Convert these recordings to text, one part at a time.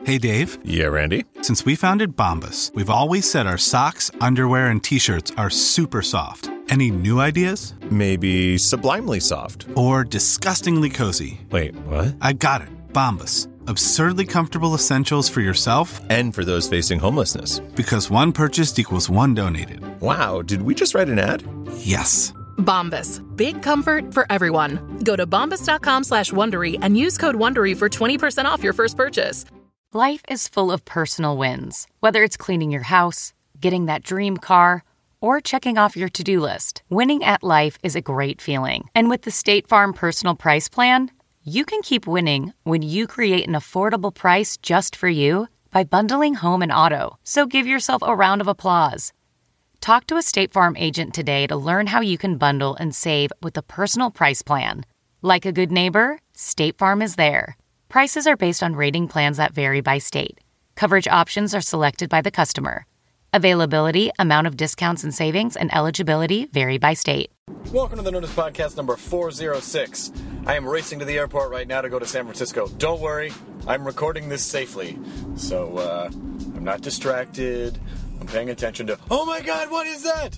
Hey, Dave. Yeah, Randy? Since we founded Bombas, we've always said our socks, underwear, and T-shirts are super soft. Any new ideas? Maybe sublimely soft. Or disgustingly cozy. Wait, what? I got it. Bombas. Absurdly comfortable essentials for yourself and for those facing homelessness. Because one purchased equals one donated. Wow, did we just write an ad? Yes. Bombas. Big comfort for everyone. Go to bombas.com/Wondery and use code Wondery for 20% off your first purchase. Life is full of personal wins. Whether it's cleaning your house, getting that dream car, or checking off your to-do list. Winning at life is a great feeling. And with the State Farm Personal Price Plan, you can keep winning when you create an affordable price just for you by bundling home and auto. So give yourself a round of applause. Talk to a State Farm agent today to learn how you can bundle and save with the Personal Price Plan. Like a good neighbor, State Farm is there. Prices are based on rating plans that vary by state. Coverage options are selected by the customer. Availability, amount of discounts and savings, and eligibility vary by state. Welcome to the Nerdist Podcast number 406. I am racing to the airport right now to go to San Francisco. Don't worry, I'm recording this safely. So, I'm not distracted. I'm paying attention to, oh my god, what is that?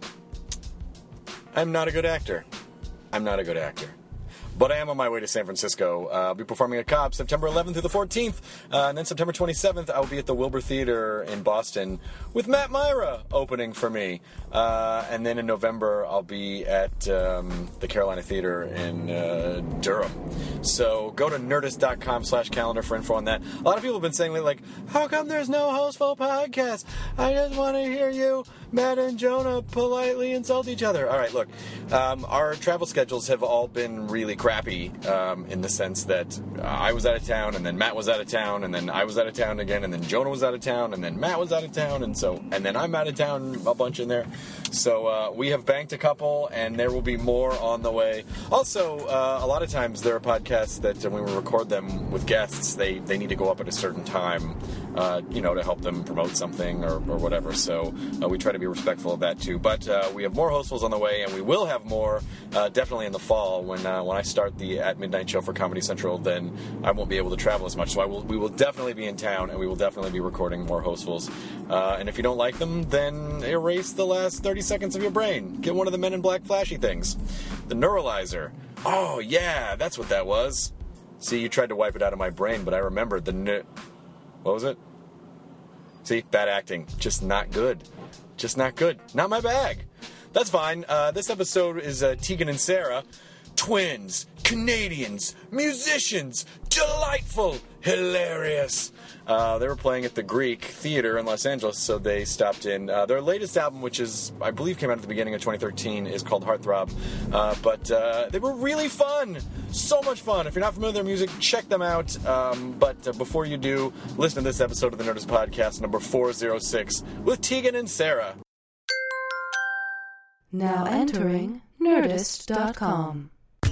I'm not a good actor. But I am on my way to San Francisco. I'll be performing at Cobb September 11th through the 14th. And then September 27th, I'll be at the Wilbur Theater in Boston with Matt Myra opening for me. And then in November, I'll be at the Carolina Theater in Durham. So go to nerdist.com/calendar for info on that. A lot of people have been saying, like, how come there's no Hostful podcast? I just want to hear you, Matt and Jonah, politely insult each other. All right, look, our travel schedules have all been really crappy in the sense that I was out of town, and then Matt was out of town, and then I was out of town again, and then Jonah was out of town, and then Matt was out of town, and then I'm out of town, a bunch in there. So we have banked a couple, and there will be more on the way. Also, a lot of times there are podcasts that when we record them with guests, they need to go up at a certain time, to help them promote something or whatever. So we try to be respectful of that too. But we have more Hostfuls on the way, and we will have more definitely in the fall when I start the At Midnight show for Comedy Central. Then I won't be able to travel as much. So we will definitely be in town, and we will definitely be recording more Hostfuls. And if you don't like them, then erase the last 30 seconds of your brain. Get one of the Men in Black flashy things. The Neuralizer. Oh, yeah, that's what that was. See, you tried to wipe it out of my brain, but I remembered what was it? See, bad acting. Just not good. Not my bag. That's fine. This episode is Tegan and Sarah. Twins, Canadians, musicians, delightful, hilarious. They were playing at the Greek Theater in Los Angeles, so they stopped in. Their latest album, which is, I believe, came out at the beginning of 2013, is called Heartthrob. But they were really fun. So much fun. If you're not familiar with their music, check them out. But before you do, listen to this episode of the Nerdist Podcast, number 406, with Tegan and Sarah. Now entering Nerdist.com.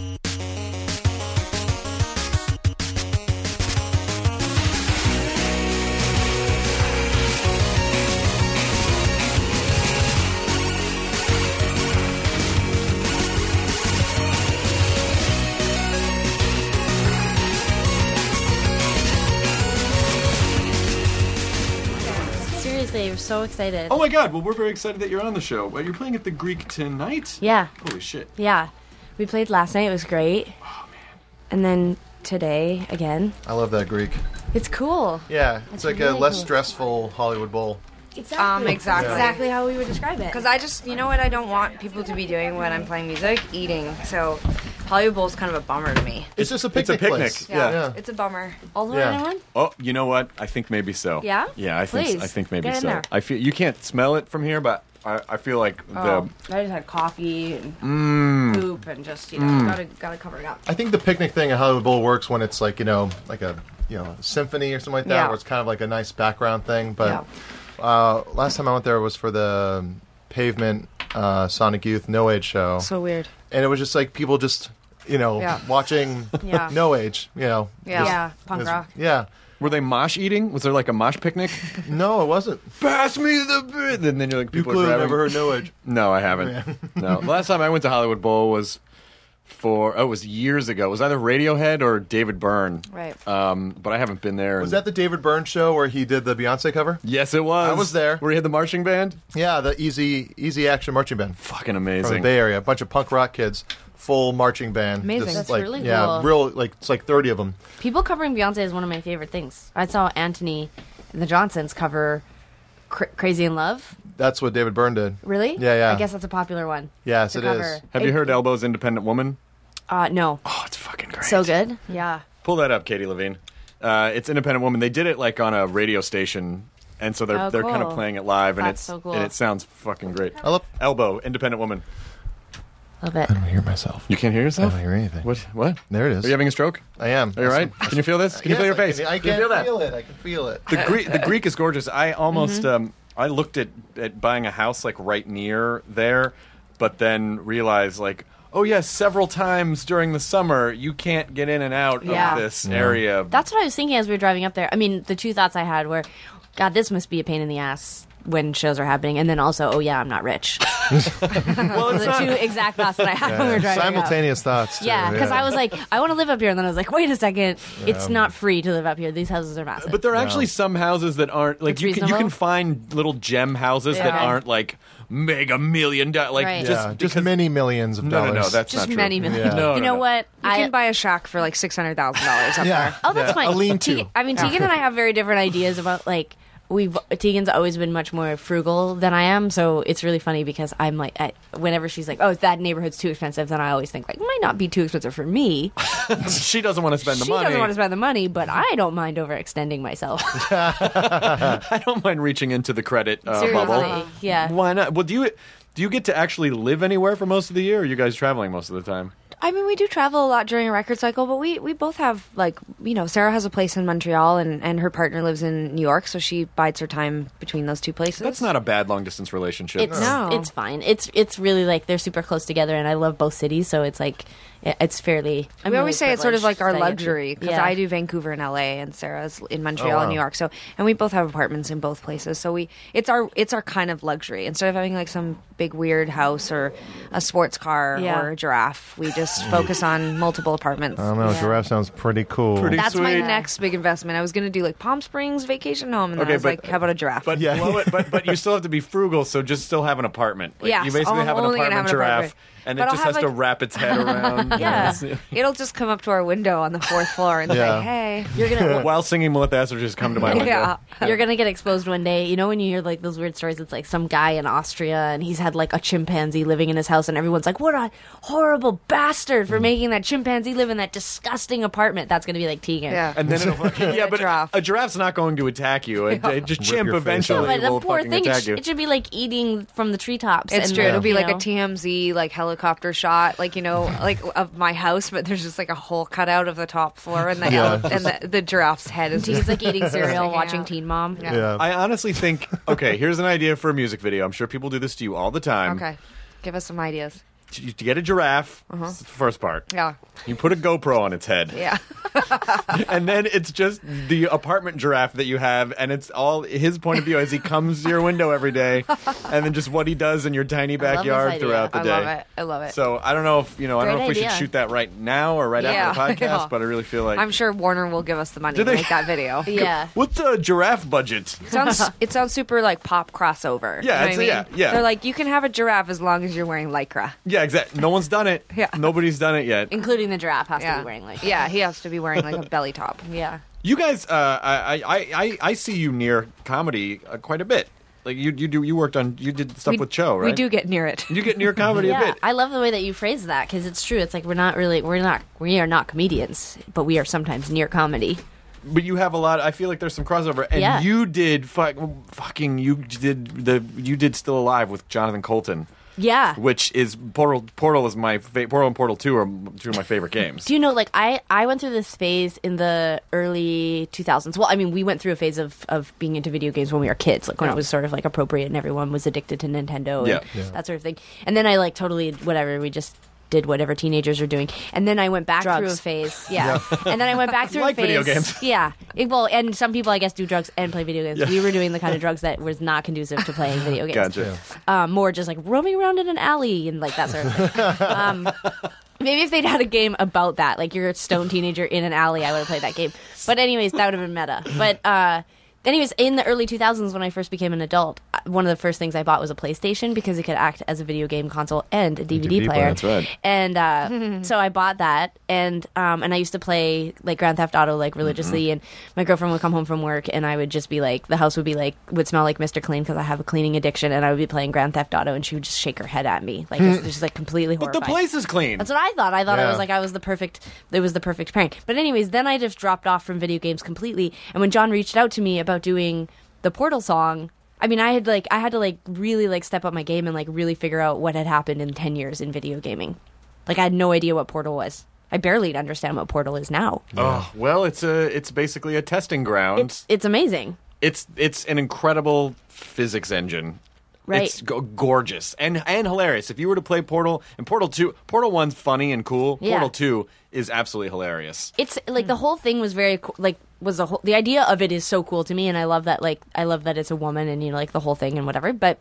We're so excited. Oh my god, well, we're very excited that you're on the show. Well, you're playing at the Greek tonight? Yeah. Holy shit. Yeah. We played last night. It was great. Oh, man. And then today, again. I love that Greek. It's cool. Yeah, it's like really a less stressful Hollywood Bowl. Exactly. Exactly how we would describe it. Because I just, you know what I don't want people to be doing when I'm playing music? Eating. So Hollywood Bowl's kind of a bummer to me. It's just a picnic. Place. Yeah. It's a bummer. Although anyone? Oh, you know what? I think maybe so. Yeah? Yeah, I think maybe Get in so. there. I feel you can't smell it from here, but I feel like I just had coffee and poop and just, gotta cover it up. I think the picnic thing at Hollywood Bowl works when it's like, like a symphony or something like that, where it's kind of like a nice background thing. But last time I went there was for the Pavement Sonic Youth No Age show. So weird. And it was just like people just, watching No Age, punk rock. Yeah. Were they mosh eating? Was there like a mosh picnic? No, it wasn't. Pass me the bit. And then you're like, you people clearly are grabbing. never heard No Age. No, I haven't. No. The last time I went to Hollywood Bowl was it was years ago. It was either Radiohead or David Byrne. Right. But I haven't been there. Was that the David Byrne show where he did the Beyonce cover? Yes, it was. I was there. Where he had the marching band? Yeah, the Easy Action marching band. Fucking amazing. From the Bay Area. A bunch of punk rock kids. Full marching band. Amazing. Just, That's like, really yeah, cool. real, like, it's like 30 of them. People covering Beyonce is one of my favorite things. I saw Anthony and the Johnsons cover Crazy in Love. That's what David Byrne did. Really? Yeah. I guess that's a popular one. Yes, to it cover. is. Have you heard Elbow's Independent Woman? No. Oh, it's fucking great. So good. Yeah. Pull that up, Katie Levine. It's Independent Woman. They did it like on a radio station, and so they're kind of cool. playing it live, and That's so cool. and it sounds fucking great. I love. Elbow, Independent Woman. Love it. I don't hear myself. You can't hear I yourself? don't hear anything. What? There it is. Are you having a stroke? I am. Are you all right? Can you feel this? Can you feel your face? I Can you can feel that? feel it. I can feel it. The Greek is gorgeous. I almost I looked at buying a house like right near there, but then realized like, oh yes, several times during the summer you can't get in and out Yeah. of this area. That's what I was thinking as we were driving up there. I mean, the two thoughts I had were, God, this must be a pain in the ass when shows are happening, and then also, oh yeah, I'm not rich. Well, it's the not. two exact thoughts that I had when we were driving up. Simultaneous thoughts. Too, Yeah, because I was like, I want to live up here, and then I was like, wait a second, it's not free to live up here. These houses are massive. But there are actually some houses that aren't like It's you can reasonable? find little gem houses that Yeah. aren't like mega million like Right. just because- many millions of no dollars. that's just not true. many million. Yeah. No, You know what? You can buy a shack for like $600,000 up there. Oh, that's Yeah, fine. a lean-to. Tegan and I have very different ideas about like Tegan's always been much more frugal than I am, so it's really funny because I'm like, whenever she's like, "Oh, that neighborhood's too expensive," then I always think like, it might not be too expensive for me. She doesn't want to spend the She money. doesn't want to spend the money, but I don't mind overextending myself. I don't mind reaching into the credit Seriously, bubble. yeah. Why not? Well, do you get to actually live anywhere for most of the year, or are you guys traveling most of the time? I mean, we do travel a lot during a record cycle, but we both have, like, you know, Sarah has a place in Montreal and her partner lives in New York, so she bides her time between those two places. That's not a bad long distance relationship. It's fine. It's really like they're super close together, and I love both cities, so it's like it's fairly. We always say it's sort of like our privileged luxury because Yeah. I do Vancouver and LA, and Sarah's in Montreal and New York. So, and we both have apartments in both places. So it's our kind of luxury. Instead of having like some big weird house or a sports car Yeah. or a giraffe, we just focus on multiple apartments. I don't know. Giraffe sounds pretty cool. That's my sweet. next big investment. I was going to do like Palm Springs vacation home, and then I was like, how about a giraffe? But blow it, but you still have to be frugal, so just still have an apartment. Like, Yes, you basically I'm have an only gonna apartment have an giraffe, apartment. and But it I'll just have, has to like- wrap its head around. Yeah. It'll just come up to our window on the fourth floor and Yeah. say, hey. You're gonna While singing Melissa Etheridge's "Come to My Window." Yeah. You're gonna get exposed one day. You know when you hear like those weird stories, it's like some guy in Austria and he's had like a chimpanzee living in his house, and everyone's like, "What a horrible bastard for making that chimpanzee live in that disgusting apartment." That's gonna be like Tegan. Yeah. And then it'll yeah, but giraffe. a giraffe's not going to attack you. Just Rip chimp your face eventually But the will poor fucking thing, attack you. it should be like eating from the treetops. It's and, true. It'll be you like know. a TMZ like helicopter shot, like, you know, like of my house, but there's just like a hole cut out of the top floor, and the Yeah. and the giraffe's head is Tegan's like eating cereal, Sticking watching out. Teen Mom. Yeah. I honestly think, okay, here's an idea for a music video. I'm sure people do this to you all the time. Okay, give us some ideas. You get a giraffe. That's the first part. Yeah, You put a GoPro on its head. yeah. And then it's just the apartment giraffe that you have, and it's all his point of view as he comes to your window every day, and then just what he does in your tiny love this backyard idea. throughout the I day. love it. I love it. So I don't know if I don't know if we Great should idea. shoot that right now or right Yeah. after the podcast, Yeah. but I really feel like I'm sure Warner will give us the money Do to they? make that video. Yeah. What's the giraffe budget? It sounds super like pop crossover. Yeah, you know what I it's- mean? yeah. They're like, you can have a giraffe as long as you're wearing lycra. Yeah, exactly. No one's done it. Yeah. Nobody's done it yet. Including the giraffe has to Yeah, be wearing like yeah, he has to be wearing like a belly top. yeah. You guys, I see you near comedy quite a bit. Like you did stuff with Cho, right? We do get near it. You get near comedy a Yeah, bit. I love the way that you phrase that because it's true. It's like we are not comedians, but we are sometimes near comedy. But you have a lot. I feel like there's some crossover, and Yeah. you did you did Still Alive with Jonathan Colton, Yeah. which is Portal is my Portal and Portal 2 are two of my favorite games. Do you know, like, I went through this phase in the early 2000s. Well, I mean, we went through a phase of being into video games when we were kids, like when it was sort of like appropriate and everyone was addicted to Nintendo and that sort of thing. And then I like totally, whatever, we just did whatever teenagers are doing. And then I went back through a phase. Yeah. And then I went back through Like a phase. video games. Yeah. Well, and some people, I guess, do drugs and play video games. Yeah. We were doing the kind of drugs that was not conducive to playing video games. Gotcha. More just like roaming around in an alley and like that sort of thing. Maybe if they'd had a game about that, like you're a stone teenager in an alley, I would have played that game. But anyways, that would have been meta. But anyways, in the early 2000s when I first became an adult, one of the first things I bought was a PlayStation because it could act as a video game console and a DVD player. That's right. And so I bought that, and I used to play like Grand Theft Auto like religiously, and my girlfriend would come home from work, and I would just be like, the house would be like, would smell like Mr. Clean because I have a cleaning addiction, and I would be playing Grand Theft Auto, and she would just shake her head at me, like it's just like completely horrified. But the place is clean. That's what I thought. I thought I was the perfect parent. But anyways, then I just dropped off from video games completely, and when John reached out to me about doing the Portal song, I mean, I had to really step up my game and really figure out what had happened in 10 years in video gaming. Like, I had no idea what Portal was. I barely understand what Portal is now. Oh, well, it's basically a testing ground. It's amazing. It's an incredible physics engine. Right. It's gorgeous and hilarious. If you were to play Portal and Portal 2, Portal 1's funny and cool. Yeah. Portal 2 is absolutely hilarious. It's like the whole thing was very cool. The idea of it is so cool to me, and I love that it's a woman and the whole thing and whatever. But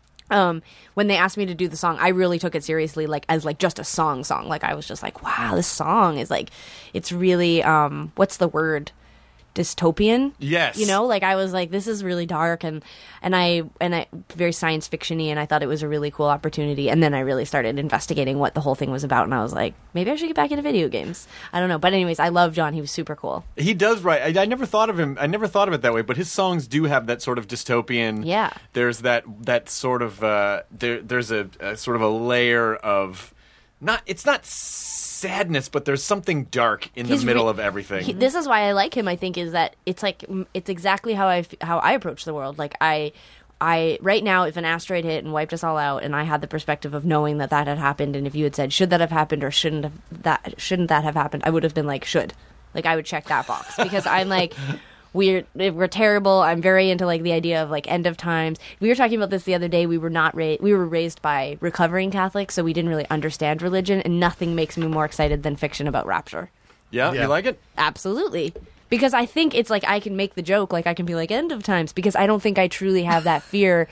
when they asked me to do the song, I really took it seriously, as just a song. Like, I was just like, wow, this song is it's really what's the word? Dystopian. Yes. I was like, this is really dark and I very science fiction-y, and I thought it was a really cool opportunity. And then I really started investigating what the whole thing was about, and I was like, maybe I should get back into video games. I don't know. But anyways, I love John. He was super cool. He does write. I never thought of him. I never thought of it that way, but his songs do have that sort of dystopian. Yeah. There's that sort of there's a sort of a layer of it's not sadness, but there's something dark in the middle of everything. This is why I like him. I think is that it's exactly how I approach the world. Like I right now, if an asteroid hit and wiped us all out, and I had the perspective of knowing that had happened, and if you had said should that have happened or shouldn't that have happened, I would have been like should. Like I would check that box because I'm like. We're terrible. I'm very into the idea of end of times. We were talking about this the other day. We were raised by recovering Catholics, so we didn't really understand religion, and nothing makes me more excited than fiction about rapture. Yeah. You like it? Absolutely. Because I think it's I can make the joke, I can be end of times, because I don't think I truly have that fear,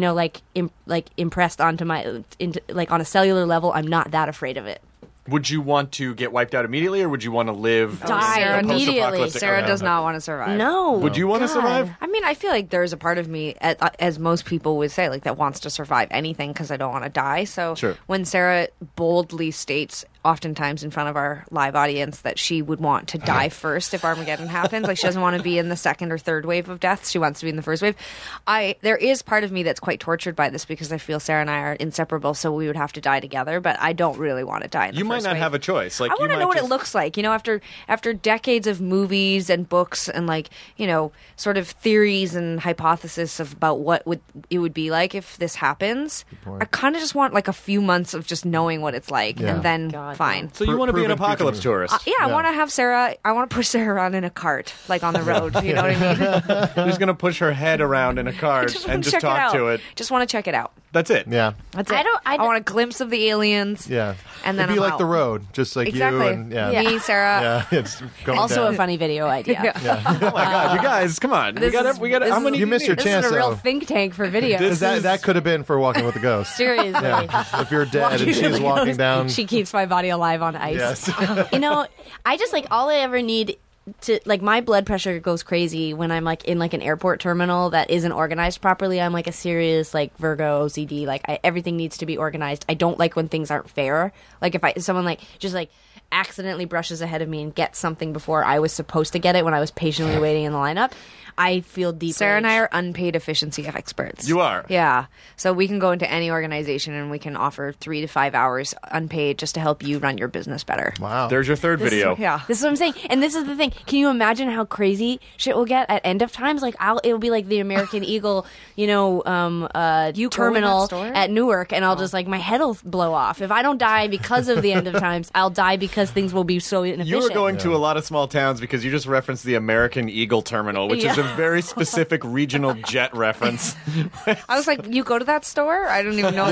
impressed onto my on a cellular level. I'm not that afraid of it. Would you want to get wiped out immediately, or would you want to live die immediately? Sarah does not want to survive. No. Would you want to survive? I mean, I feel like there's a part of me, as most people would say, that wants to survive anything because I don't want to die. So when Sarah boldly states, oftentimes in front of our live audience, that she would want to die first if Armageddon happens, she doesn't want to be in the second or third wave of death. She wants to be in the first wave. There is part of me that's quite tortured by this because I feel Sarah and I are inseparable, so we would have to die together. But I don't really want to die in the first wave. You might not have a choice. I want to know what it looks like. After decades of movies and books and sort of theories and hypothesis about what it would be like if this happens. I kind of just want a few months of just knowing what it's like, and then fine. So you want to be an apocalypse tourist? I want to have Sarah. I want to push Sarah around in a cart, on the road. You know what I mean? Who's going to push her head around in a cart and just talk to it? Just want to check it out. That's it. Yeah. That's it. I want a glimpse of the aliens. Yeah. And then it'd be I'm like out. The Road, just like exactly. you and me, Sarah. Yeah, it's going also down. a funny video idea. Oh my God, you guys, come on! We got. How many? You missed your chance. This is a real think tank for videos. That could have been for Walking with the Ghost. Seriously. Yeah. If you're dead and she's walking down, she keeps my body alive on ice. Yes. I just all I ever need to my blood pressure goes crazy when I'm in an airport terminal that isn't organized properly. I'm a serious Virgo OCD. Everything needs to be organized. I don't like when things aren't fair. If someone just accidentally brushes ahead of me and gets something before I was supposed to get it when I was patiently waiting in the lineup, I feel deep. Sarah and I are unpaid efficiency experts. You are? Yeah. So we can go into any organization and we can offer 3 to 5 hours unpaid just to help you run your business better. Wow. There's your third video. This is what I'm saying. And this is the thing. Can you imagine how crazy shit will get at end of times? It'll be the American Eagle, terminal at Newark, and I'll just my head will blow off. If I don't die because of the end of times, I'll die because things will be so inefficient. You're going to a lot of small towns because you just referenced the American Eagle terminal, which is a very specific regional jet reference. I was like, you go to that store? I don't even know.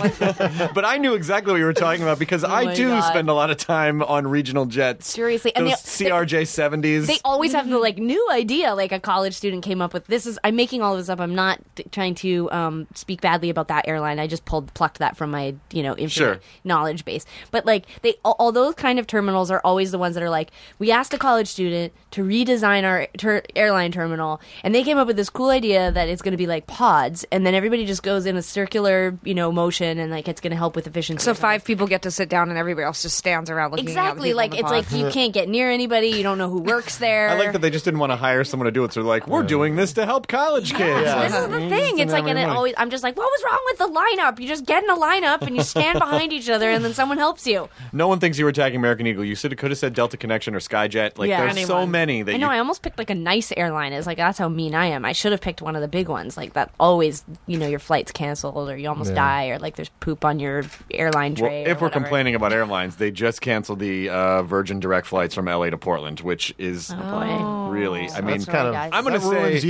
But I knew exactly what you were talking about because I do spend a lot of time on regional jets. Seriously. And those CRJ-70s. They always have the new idea. Like a college student came up with I'm making all of this up. I'm not trying to speak badly about that airline. I just plucked that from my infinite knowledge base. But all those kind of terminals are always the ones that are like, we asked a college student to redesign our airline terminal, and they came up with this cool idea that it's going to be like pods, and then everybody just goes in a circular motion, and it's going to help with efficiency. So 5 people get to sit down, and everybody else just stands around looking. Exactly. At the It's like you can't get near anybody. You don't know who works there. I like that they just didn't want to hire someone to do it. So they're like, we're doing this to help college kids. This is the thing. It's like, and it always, I'm just like, what was wrong with the lineup? You just get in a lineup and you stand behind each other, and then someone helps you. No one thinks you were attacking American Eagle. You could have said Delta Connection or Skyjet. There's so many that I know. I almost picked a nice airline. It's like, that's how mean I am. I should have picked one of the big ones. Like that always, your flight's canceled or you almost die or there's poop on your airline tray. Well, if we're complaining about airlines, they just canceled the Virgin direct flights from LA to Portland, which is really, I mean, I'm going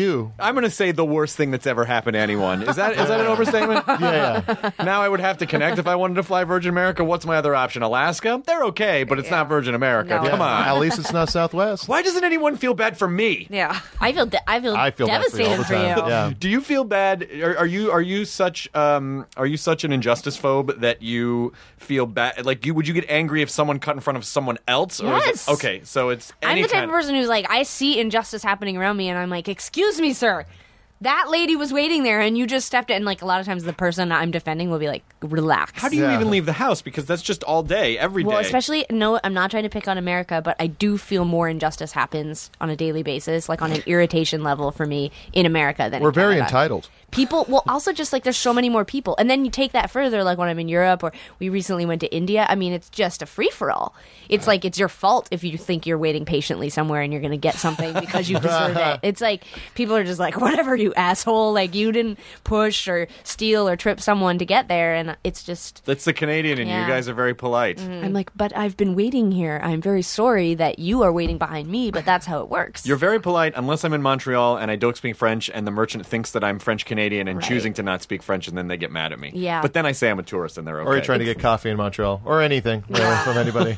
to say the worst thing that's ever happened to anyone. Is that an overstatement? Yeah. Now I would have to connect if I wanted to fly Virgin America. What's my other option? Alaska? They're okay, but it's not Virgin America. No. Come on. At least it's not Southwest. Why doesn't anyone feel bad for me? Yeah. I feel devastated for you. Yeah. Do you feel bad? Are you such an injustice phobe that you feel bad? Would you get angry if someone cut in front of someone else? Or Yes. Okay, so it's I'm the type of person who's like, I see injustice happening around me, and I'm like, excuse me, sir. That lady was waiting there, and you just stepped in. A lot of times the person I'm defending will be like, relax. How do you even leave the house? Because that's just all day, every day. Well, especially, no, I'm not trying to pick on America, but I do feel more injustice happens on a daily basis, on an irritation level for me in America than We're in Canada. very entitled. People, also just there's so many more people. And then you take that further, when I'm in Europe or we recently went to India. I mean, it's just a free-for-all. It's it's your fault if you think you're waiting patiently somewhere and you're going to get something because you deserve it. It's people are just whatever, you asshole. You didn't push or steal or trip someone to get there. And it's just... That's the Canadian in you. You guys are very polite. Mm-hmm. I'm but I've been waiting here. I'm very sorry that you are waiting behind me, but that's how it works. You're very polite unless I'm in Montreal and I don't speak French and the merchant thinks that I'm French-Canadian and choosing to not speak French, and then they get mad at me. Yeah. But then I say I'm a tourist and they're okay. Or you're trying to get coffee in Montreal. Or anything, really, from anybody.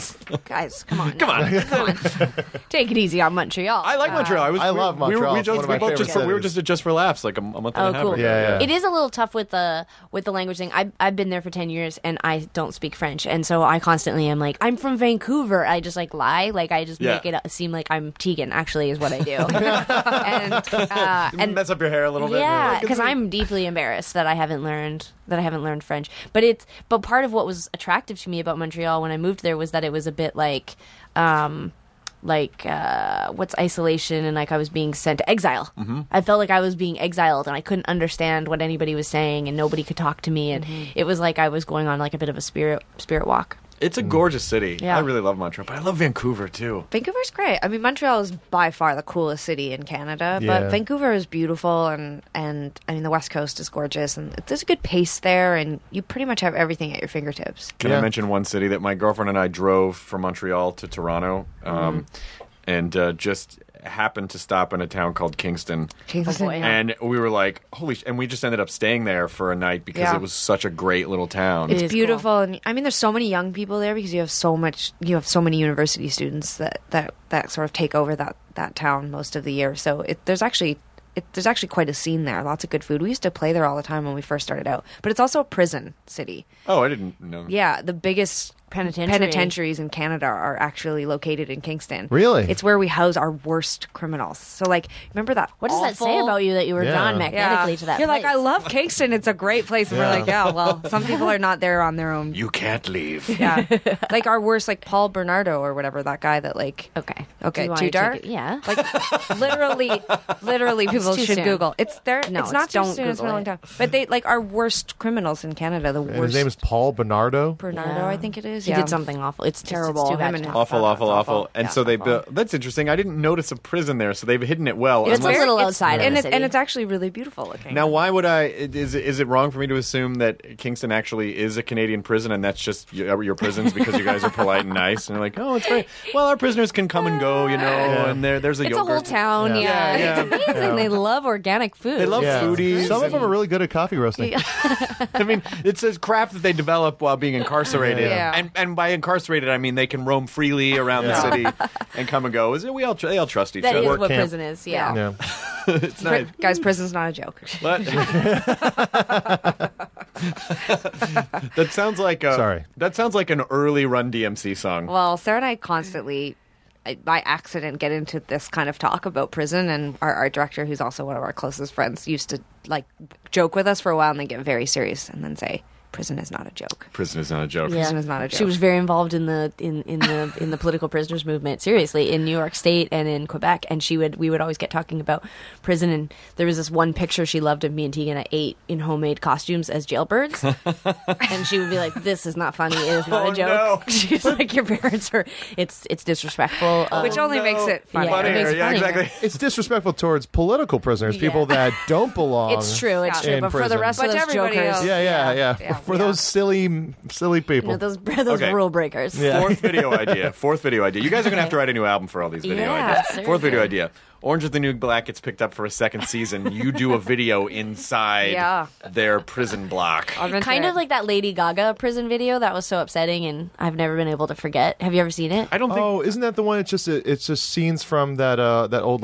Guys, come on. Come on. Take it easy on Montreal. I like Montreal. I love Montreal. We were just at Just for Laughs a month and a half cool. ago. Yeah. It is a little tough with the language thing. I've been there for 10 years and I don't speak French, and so I constantly am I'm from Vancouver. I just lie. I just make it seem like I'm Tegan. Actually, is what I do. and mess up your hair a little bit. Yeah, because I'm deeply embarrassed that I haven't learned French. But part of what was attractive to me about Montreal when I moved there was that it was a bit what's isolation, and I was being sent to exile. Mm-hmm. I felt like I was being exiled and I couldn't understand what anybody was saying and nobody could talk to me, and it was like I was going on a bit of a spirit walk. It's a gorgeous city. Yeah. I really love Montreal, but I love Vancouver too. Vancouver's great. I mean, Montreal is by far the coolest city in Canada, but Vancouver is beautiful, and I mean, the West Coast is gorgeous, and there's a good pace there, and you pretty much have everything at your fingertips. Can I mention one city that my girlfriend and I drove from Montreal to Toronto, and just happened to stop in a town called Kingston. And we were like, holy and we just ended up staying there for a night because it was such a great little town. It's beautiful. Cool. And I mean, there's so many young people there because you have so many university students that sort of take over that town most of the year. So there's actually quite a scene there. Lots of good food. We used to play there all the time when we first started out. But it's also a prison city. Oh, I didn't know. Yeah, the biggest penitentiaries in Canada are actually located in Kingston. Really? It's where we house our worst criminals. So, remember that? What does that say about you that you were drawn magnetically to that You're place? I love Kingston. It's a great place. And we're like, well, some people are not there on their own. You can't leave. Yeah. Our worst, Paul Bernardo or whatever, that guy that Okay, too dark? Yeah. Literally people should soon. Google. It's there. No, it's not too don't soon. It's been a long Google time. But they, our worst criminals in Canada, the worst. And his name is Paul Bernardo? Bernardo, I think it is. was. He did something awful. It's terrible. It's too bad to talk Awful, about. awful, awful. And Yeah, so they awful. built. That's interesting. I didn't notice a prison there, so they've hidden it well. It's a unless- little outside of and the it, city. and it's actually really beautiful looking. Now, why would I? Is it wrong for me to assume that Kingston actually is a Canadian prison, and that's just your prisons because you guys are polite and nice, and they're like, oh, it's great. Well, our prisoners can come and go, and there's a it's yogurt. a whole town. Yeah. Yeah. It's amazing. They love organic food. They love foodies. Some of them are really good at coffee roasting. I mean, it's a craft that they develop while being incarcerated, Yeah. and by incarcerated, I mean they can roam freely around the city and come and go. They all trust each That other. is what prison is. Yeah. Yeah. It's nice. Guys, prison's not a joke. But that sounds like That sounds like an early Run DMC song. Well, Sarah and I constantly, by accident, get into this kind of talk about prison, and our art director, who's also one of our closest friends, used to like joke with us for a while and then get very serious and then say, "Prison is not a joke." Prison is not a joke. Prison is not a joke. She was very involved in the in the political prisoners movement. Seriously, in New York State and in Quebec, and we would always get talking about prison. And there was this one picture she loved of me and Tegan at 8 in homemade costumes as jailbirds, and she would be like, "This is not funny. It is not a joke." No. She's like, "Your parents are. It's disrespectful." Which only makes it funny. Yeah, it makes it funnier. exactly. It's disrespectful towards political prisoners, people that don't belong. It's true. It's true. in But for the prison. rest But of those everybody jokers, else- Yeah. For those silly people. those Okay. rule breakers. Fourth video idea. You guys are going to have to write a new album for all these video Yeah, ideas. seriously. Fourth video idea. Orange is the New Black gets picked up for a second season. You do a video inside their prison block. Kind of like that Lady Gaga prison video that was so upsetting, and I've never been able to forget. Have you ever seen it? I don't think. Oh, isn't that the one? It's just scenes from that old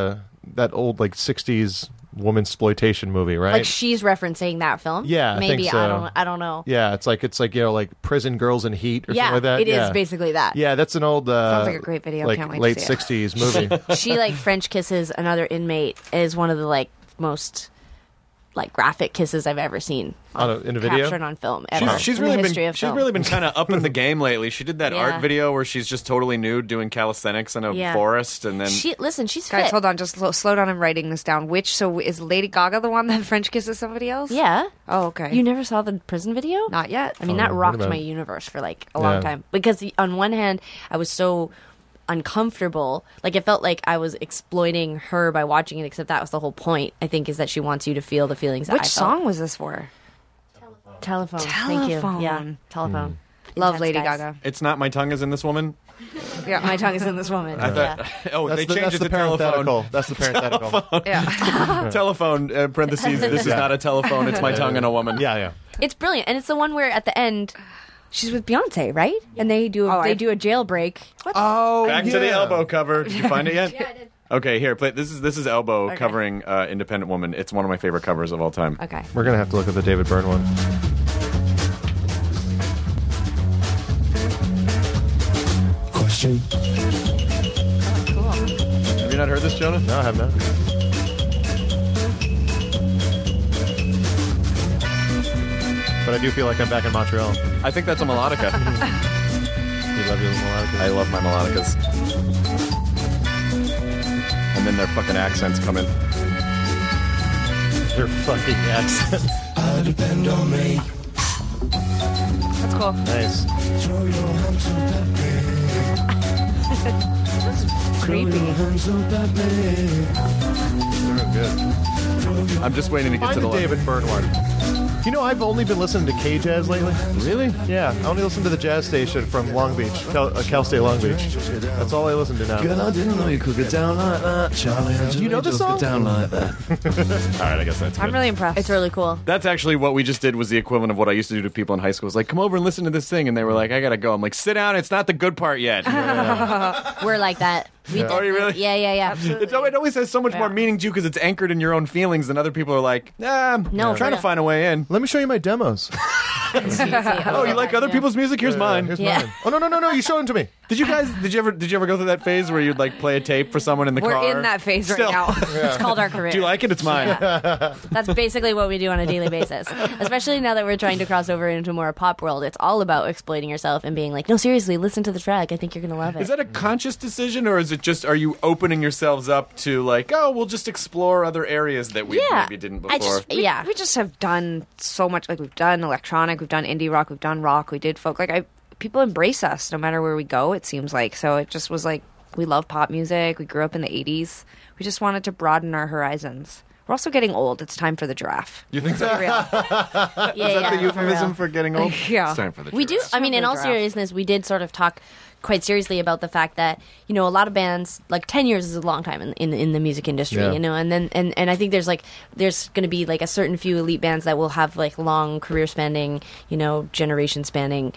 60s woman-sploitation movie, right? Like she's referencing that film. Yeah, I maybe think so. I don't know. Yeah, it's like prison girls in heat or Yeah, something like that. it is basically that. Yeah, that's an old Sounds like a great video. Can't wait to late see it. 60s movie. She like French kisses another inmate is one of the most graphic kisses I've ever seen in a video? captured on film. Ever. She's in really the history been of she's film. really been kind of up in the game lately. She did that Yeah. art video where she's just totally nude doing calisthenics in a forest, and then She's Guys, fit. hold on, just slow down. I'm writing this down. So is Lady Gaga the one that French kisses somebody else? Yeah. Oh, okay. You never saw the prison video? Not yet. I mean, that rocked about my it. universe for a long Yeah. time. Because on one hand, I was so uncomfortable. It felt like I was exploiting her by watching it, except that was the whole point, I think, is that she wants you to feel the feelings that I Which felt. song was this for? Telephone. Thank you. Yeah. Telephone. Love Intense, Lady guys. Gaga. it's not My Tongue Is in This Woman. Yeah. My tongue is in this woman. I thought, they changed that's it the to parenthetical. telephone. That's the parenthetical. Yeah. Telephone parentheses. This is not a telephone. It's my tongue and a woman. Yeah. It's brilliant, and it's the one where at the end she's with Beyonce, right? And they do a jailbreak. What? Oh, Back to the Elbow cover. Did you find it yet? Yeah, I did. Okay, here. Play. This is Elbow covering Independent Woman. It's one of my favorite covers of all time. Okay. We're going to have to look at the David Byrne one. Question. Have you not heard this, Jonah? No, I have not. But I do feel like I'm back in Montreal. I think that's a melodica. You love your melodicas. I love my melodicas. And then their fucking accents come in. Their fucking accents. I depend on me. That's cool. Nice. Throw your hands up at me. Creepy. Throw your hands up at me. They're good. I'm just waiting to get Find to the the David Byrne one. You know, I've only been listening to K-Jazz lately. Really? Yeah, I only listen to the jazz station from Long Beach, Cal State Long Beach. That's all I listen to now. Girl, I didn't know you could get down like that, Charlie. You know the just song? Get down like that. All right, I guess that's good. I'm really impressed. It's really cool. That's actually what we just did was the equivalent of what I used to do to people in high school. It was like, come over and listen to this thing. And they were like, I got to go. I'm like, sit down. It's not the good part yet. We're like that. We Are you really? Yeah. It always has so much more meaning to you because it's anchored in your own feelings than other people are like, I'm trying to find a way in. Let me show you my demos. Oh, you like other people's music? Here's mine. Here's mine. Oh, no, you show them to me. Did you ever go through that phase where you'd like play a tape for someone in the car? We're in that phase Still. right now. It's called our career. Do you like it? It's mine. That's basically what we do on a daily basis. Especially now that we're trying to cross over into more a pop world. It's all about exploiting yourself and being like, no, seriously, listen to the track. I think you're going to love it. Is that a conscious decision, or is it just, are you opening yourselves up to like, oh, we'll just explore other areas that we maybe didn't before? We just have done so much. Like, we've done electronic, we've done indie rock, we've done rock, we did folk. Like, people embrace us no matter where we go, it seems like. So it just was like, we love pop music. We grew up in the 80s. We just wanted to broaden our horizons. We're also getting old. It's time for the giraffe. You think so? Is that the euphemism for getting old? Yeah. It's time for the We giraffe. do. I mean, in all seriousness, we did sort of talk quite seriously about the fact that, you know, a lot of bands, like 10 years is a long time in the music industry, you know, and then and I think there's going to be like a certain few elite bands that will have like long career spanning, you know, generation spanning,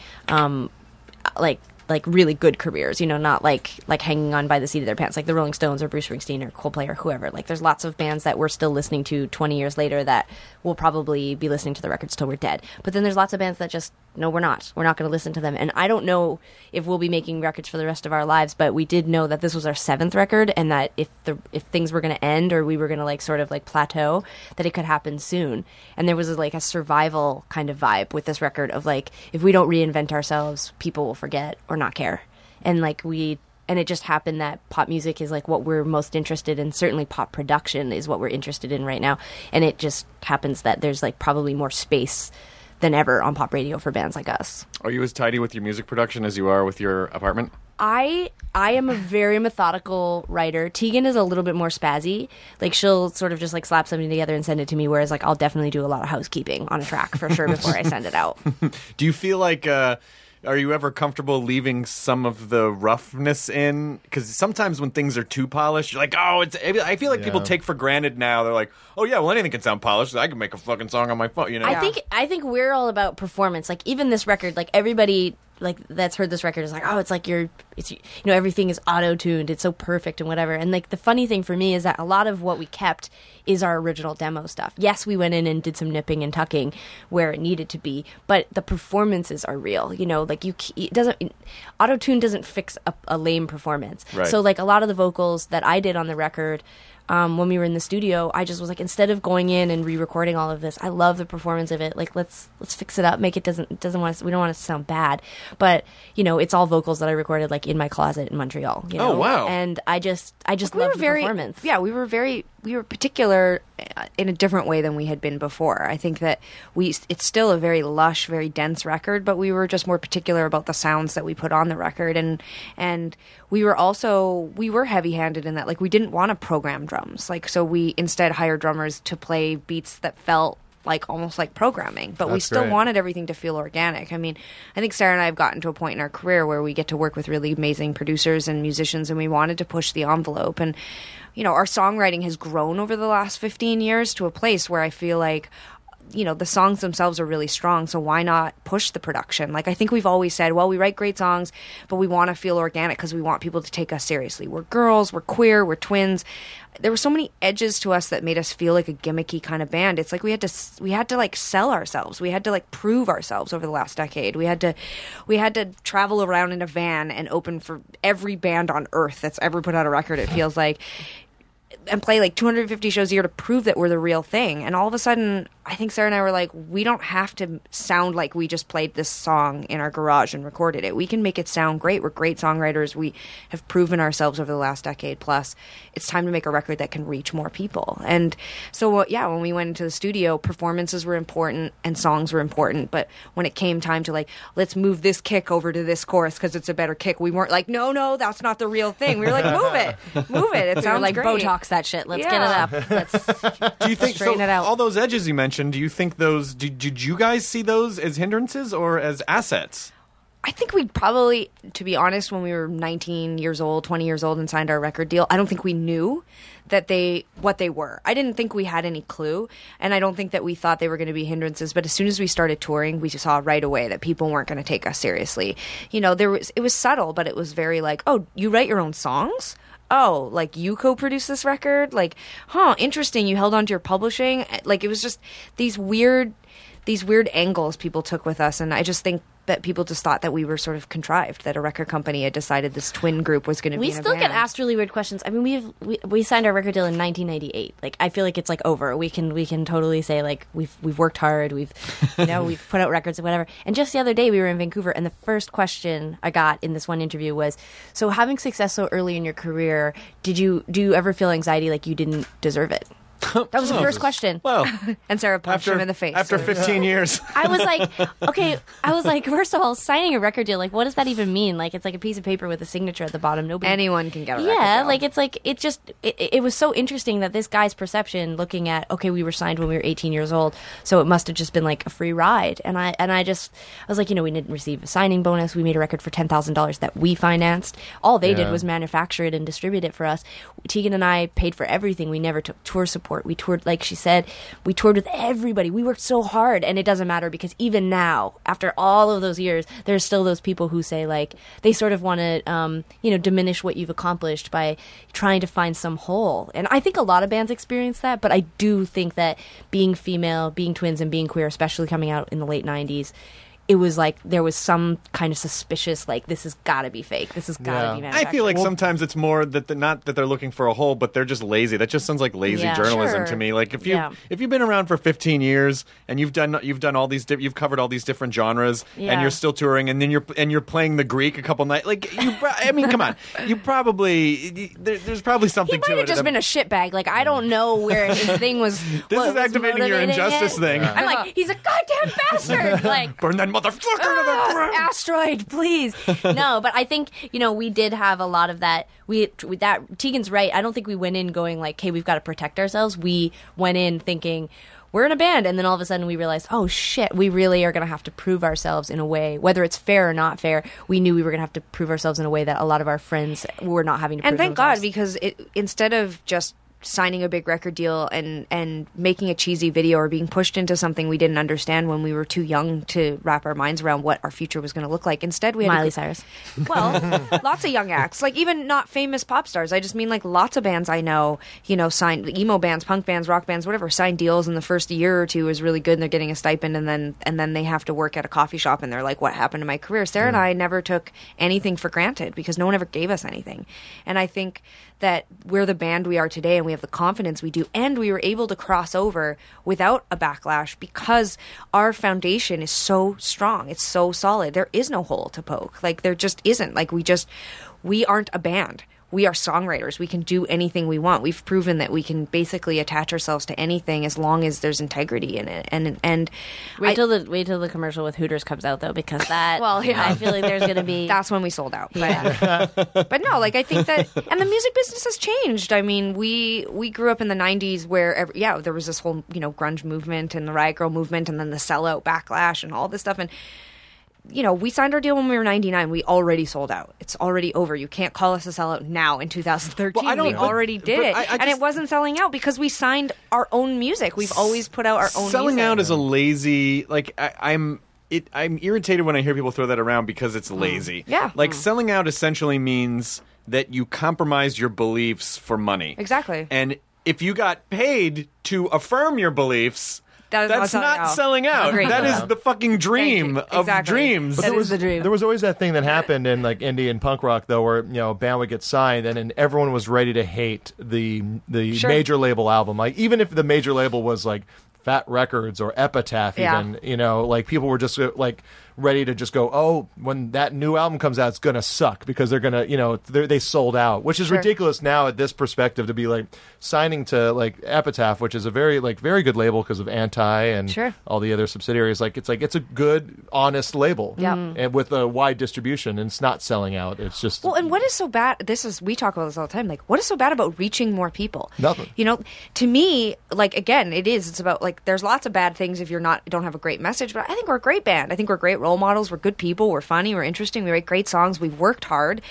like really good careers, you know, not like hanging on by the seat of their pants, like the Rolling Stones or Bruce Springsteen or Coldplay or whoever. Like, there's lots of bands that we're still listening to 20 years later that will probably be listening to the records till we're dead. But then there's lots of bands that just, no, we're not going to listen to them. And I don't know if we'll be making records for the rest of our lives, but we did know that this was our 7th record, and that if things were going to end or we were going to like sort of like plateau, that it could happen soon. And there was like a survival kind of vibe with this record of like, if we don't reinvent ourselves, people will forget or not care. And like and it just happened that pop music is like what we're most interested in. Certainly pop production is what we're interested in right now. And it just happens that there's like probably more space than ever on pop radio for bands like us. Are you as tidy with your music production as you are with your apartment? I am a very methodical writer. Tegan is a little bit more spazzy. Like, she'll sort of just like slap something together and send it to me, whereas like I'll definitely do a lot of housekeeping on a track for sure before I send it out. Do you feel like are you ever comfortable leaving some of the roughness in? Because sometimes when things are too polished, you're like, oh, I feel like people take for granted now. They're like, oh yeah, well, anything can sound polished. I can make a fucking song on my phone, you know? I think we're all about performance. Like, even this record, like everybody like that's heard this record is like, oh, it's like it's you know, everything is auto-tuned, it's so perfect and whatever. And like the funny thing for me is that a lot of what we kept is our original demo stuff. Yes, we went in and did some nipping and tucking where it needed to be, but the performances are real. You know, like auto-tune doesn't fix a lame performance. Right. So like a lot of the vocals that I did on the record, when we were in the studio, I just was like, instead of going in and re-recording all of this, I love the performance of it. Like, let's fix it up, make it we don't want it to sound bad, but you know, it's all vocals that I recorded like in my closet in Montreal. You know? Oh wow! And I just loved the performance. Yeah, we were particular in a different way than we had been before. I think that it's still a very lush, very dense record, but we were just more particular about the sounds that we put on the record, and we were heavy-handed in that, like, we didn't want to program drums, like, so we instead hired drummers to play beats that felt like almost like programming, but we still wanted everything to feel organic. I mean, I think Sarah and I have gotten to a point in our career where we get to work with really amazing producers and musicians, and we wanted to push the envelope. And you know, our songwriting has grown over the last 15 years to a place where I feel like, you know, the songs themselves are really strong, so why not push the production? Like, I think we've always said, well, we write great songs, but we want to feel organic because we want people to take us seriously. We're girls, we're queer, we're twins. There were so many edges to us that made us feel like a gimmicky kind of band. It's like we had to like sell ourselves. We had to like prove ourselves over the last decade. We had to travel around in a van and open for every band on earth that's ever put out a record, it feels like, and play like 250 shows a year to prove that we're the real thing. And all of a sudden, I think Sarah and I were like, we don't have to sound like we just played this song in our garage and recorded it. We can make it sound great. We're great songwriters. We have proven ourselves over the last decade plus. It's time to make a record that can reach more people. And so, yeah, when we went into the studio, performances were important and songs were important. But when it came time to like, let's move this kick over to this chorus because it's a better kick, we weren't like, no, that's not the real thing. We were like, move it. It sounds like great. Botox that shit. Let's get it up. Let's do you think straighten it out. All those edges you mentioned, do you think those did you guys see those as hindrances or as assets? I think we probably, to be honest, when we were 19 years old, 20 years old and signed our record deal, I don't think we knew that what they were. I didn't think we had any clue, and I don't think that we thought they were going to be hindrances, but as soon as we started touring, we saw right away that people weren't going to take us seriously. You know, it was subtle, but it was very like, oh, you write your own songs? Oh, like you co-produced this record? Like, interesting, you held on to your publishing? Like, it was just these weird angles people took with us, and I just think that people just thought that we were sort of contrived, that a record company had decided this twin group was going to be in a still band. get asked really weird questions. I mean, we signed our record deal in 1998. Like, I feel like it's like over. We can totally say like we've worked hard. We've we've put out records and whatever. And just the other day we were in Vancouver, and the first question I got in this one interview was, so having success so early in your career, do you ever feel anxiety like you didn't deserve it? That was the first question. Well, and Sarah punched him in the face. After 15 years. I was like, first of all, signing a record deal, like, what does that even mean? Like, it's like a piece of paper with a signature at the bottom. Anyone can get a record deal. like, it's like, it was so interesting that this guy's perception, looking at, okay, we were signed when we were 18 years old, so it must have just been like a free ride. And I was like, we didn't receive a signing bonus. We made a record for $10,000 that we financed. All they did was manufacture it and distribute it for us. Tegan and I paid for everything. We never took tour support. We toured, like she said, we toured with everybody. We worked so hard, and it doesn't matter because even now, after all of those years, there's still those people who say, like, they sort of want to, diminish what you've accomplished by trying to find some hole. And I think a lot of bands experience that, but I do think that being female, being twins, and being queer, especially coming out in the late 90s, it was like there was some kind of suspicious, like, this has got to be fake. This has got to be manufactured. I feel like sometimes it's more that not that they're looking for a hole, but they're just lazy. That just sounds like lazy journalism to me. Like if you've been around for 15 years and you've done all these you've covered all these different genres and you're still touring and then you're playing the Greek a couple nights. Like come on, you probably there's probably something to it. He might have just been a shitbag. Like I don't know where his thing was. This is activating your injustice thing. I'm like, he's a goddamn bastard. Like burn that motherfucker to the ground. Asteroid, please. No, but I think, we did have a lot of that. That Tegan's right. I don't think we went in going like, hey, we've got to protect ourselves. We went in thinking, we're in a band, and then all of a sudden we realized, oh shit, we really are going to have to prove ourselves in a way, whether it's fair or not fair. We knew we were going to have to prove ourselves in a way that a lot of our friends were not having to prove themselves. And thank God, because instead of just signing a big record deal and making a cheesy video or being pushed into something we didn't understand when we were too young to wrap our minds around what our future was going to look like. Instead, we had Miley Cyrus. Well, lots of young acts, like even not famous pop stars. I just mean like lots of bands I know, signed emo bands, punk bands, rock bands, whatever, signed deals in the first year or two is really good and they're getting a stipend and then they have to work at a coffee shop and they're like, what happened to my career? Sarah and I never took anything for granted because no one ever gave us anything. And I think that we're the band we are today and we have the confidence we do and we were able to cross over without a backlash because our foundation is so strong. It's so solid. There is no hole to poke. Like there just isn't. Like we aren't a band. We are songwriters. We can do anything we want. We've proven that we can basically attach ourselves to anything as long as there's integrity in it. And wait till the commercial with Hooters comes out though, because that. Well, yeah. I feel like there's going to be. That's when we sold out. Yeah. But no, like I think that, and the music business has changed. I mean, we grew up in the '90s where there was this whole grunge movement and the Riot Grrrl movement, and then the sellout backlash and all this stuff and. We signed our deal when we were 99. We already sold out. It's already over. You can't call us a sellout now in 2013. Well, we already did it. And it wasn't selling out because we signed our own music. We've always put out our own selling music. out is a lazy, like, I'm irritated when I hear people throw that around because it's lazy. Yeah. Like, selling out essentially means that you compromise your beliefs for money. Exactly. And if you got paid to affirm your beliefs... That's not selling out. Agreed. That is the fucking dream of dreams. That is the dream. There was always that thing that happened in like indie and punk rock though, where a band would get signed and then everyone was ready to hate the major label album. Like even if the major label was like Fat Records or Epitaph, even like people were just like ready to just go, oh, when that new album comes out, it's gonna suck because they're gonna, they sold out, which is ridiculous now at this perspective to be like signing to like Epitaph, which is a very good label because of Anti and all the other subsidiaries. Like it's a good, honest label, and with a wide distribution, and it's not selling out. It's just and what is so bad? We talk about this all the time. Like, what is so bad about reaching more people? Nothing. To me, like again, it's about like there's lots of bad things if you're don't have a great message. But I think we're a great band. I think we're great role models. We're good people. We're funny. We're interesting. We write great songs. We've worked hard.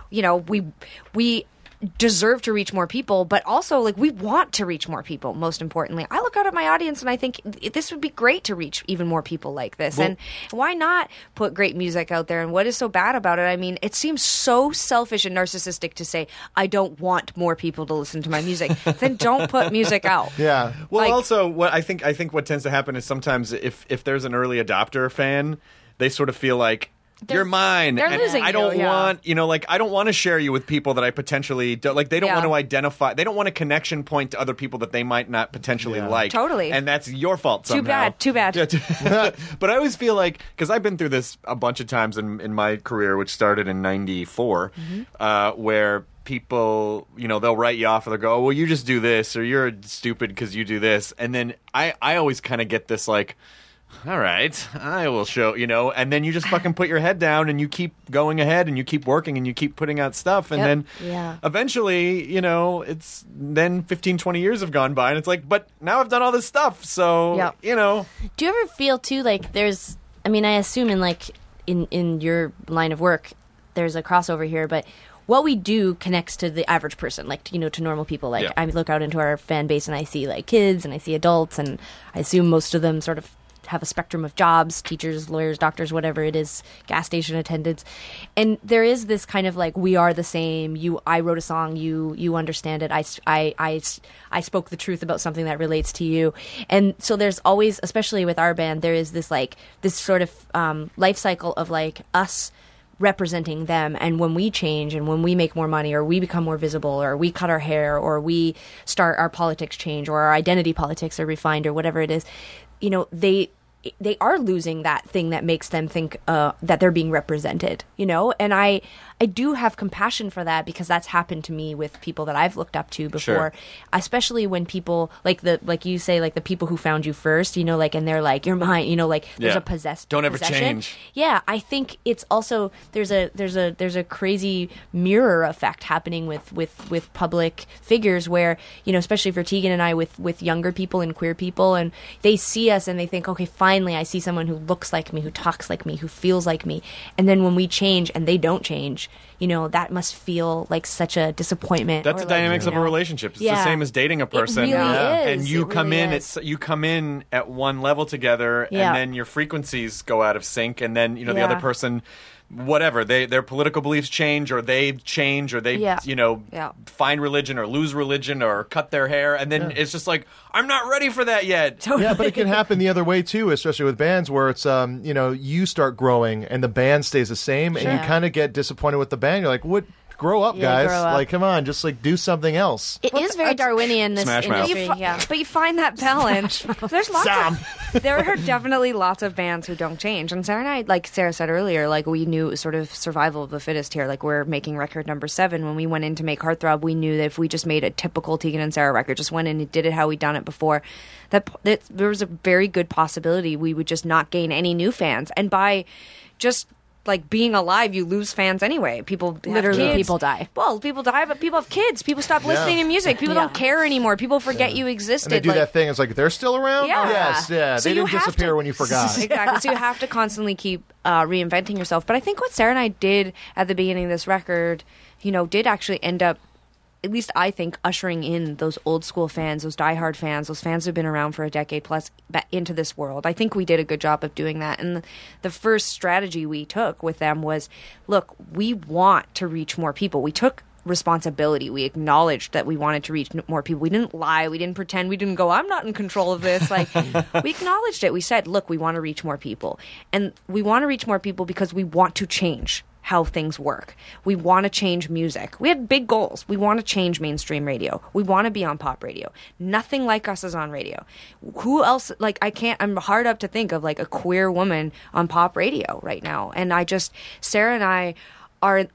We deserve to reach more people, but also like we want to reach more people. Most importantly, I look out at my audience and I think this would be great to reach even more people like this. And why not put great music out there? And what is so bad about it? I mean, it seems so selfish and narcissistic to say I don't want more people to listen to my music. Then don't put music out. Yeah. Well, also, what I think what tends to happen is sometimes if there's an early adopter fan, they sort of feel like you're mine. They're losing I don't you, want, I don't want to share you with people that I potentially don't, like, they don't want to identify, they don't want a connection point to other people that they might not potentially like. Totally. And that's your fault somehow. Too bad. But I always feel like, because I've been through this a bunch of times in my career, which started in 94, where people, they'll write you off or they'll go, oh, well, you just do this, or you're stupid because you do this. And then I always kind of get this like, all right, I will show, and then you just fucking put your head down and you keep going ahead and you keep working and you keep putting out stuff. And then eventually, it's then 15, 20 years have gone by and it's like, but now I've done all this stuff. So, Do you ever feel too like there's, I assume in your line of work, there's a crossover here, but what we do connects to the average person, like, to normal people. Like, I look out into our fan base and I see, like, kids and I see adults, and I assume most of them sort of have a spectrum of jobs, teachers, lawyers, doctors, whatever it is, gas station attendants. And there is this kind of, like, we are the same. I wrote a song, you understand it. I spoke the truth about something that relates to you. And so there's always, especially with our band, there is this, like, this sort of life cycle of, like, us representing them, and when we change and when we make more money or we become more visible or we cut our hair or we start our politics change or our identity politics are refined or whatever it is, they are losing that thing that makes them think that they're being represented, and I do have compassion for that because that's happened to me with people that I've looked up to before, especially when people like you say, like the people who found you first, and they're like, you're mine, there's a possessed don't ever possession. Change. Yeah, I think it's also there's a crazy mirror effect happening with public figures where, especially for Tegan and I with younger people and queer people, and they see us and they think, okay, finally I see someone who looks like me, who talks like me, who feels like me. And then when we change and they don't change, that must feel like such a disappointment. That's the dynamics of a relationship. It's the same as dating a person. It really is. And you come in, you come in at one level together, and then your frequencies go out of sync, and then the other person, whatever, their political beliefs change, or they change, or they find religion or lose religion or cut their hair, and then it's just like, I'm not ready for that yet. Totally. Yeah, but it can happen the other way too, especially with bands where it's you start growing and the band stays the same, and you kind of get disappointed with the band. You're like, what? Grow up, guys. Grow up. Like, come on, just like do something else. It is very Darwinian, this industry. But you find that balance. There's lots there are definitely lots of bands who don't change. And Sarah and I, like Sarah said earlier, like we knew it was sort of survival of the fittest here. Like we're making record number 7. When we went in to make Heartthrob, we knew that if we just made a typical Tegan and Sarah record, just went in and did it how we'd done it before, that there was a very good possibility we would just not gain any new fans. And by just like being alive, you lose fans anyway. People people die. Well, people die, but people have kids. People stop listening to music. People don't care anymore. People forget you existed. And they do that thing. It's like, they're still around? Yeah. Yes, yeah. So they didn't disappear when you forgot. Exactly. So you have to constantly keep reinventing yourself. But I think what Sarah and I did at the beginning of this record, did actually end up, at least I think, ushering in those old school fans, those diehard fans, those fans who've been around for a decade plus into this world. I think we did a good job of doing that. And the first strategy we took with them was, look, we want to reach more people. We took responsibility. We acknowledged that we wanted to reach more people. We didn't lie. We didn't pretend. We didn't go, I'm not in control of this. Like, we acknowledged it. We said, look, we want to reach more people. And we want to reach more people because we want to change how things work. We want to change music. We had big goals. We want to change mainstream radio. We want to be on pop radio. Nothing like us is on radio. Who else? Like, I'm hard up to think of like a queer woman on pop radio right now. And Sarah and I are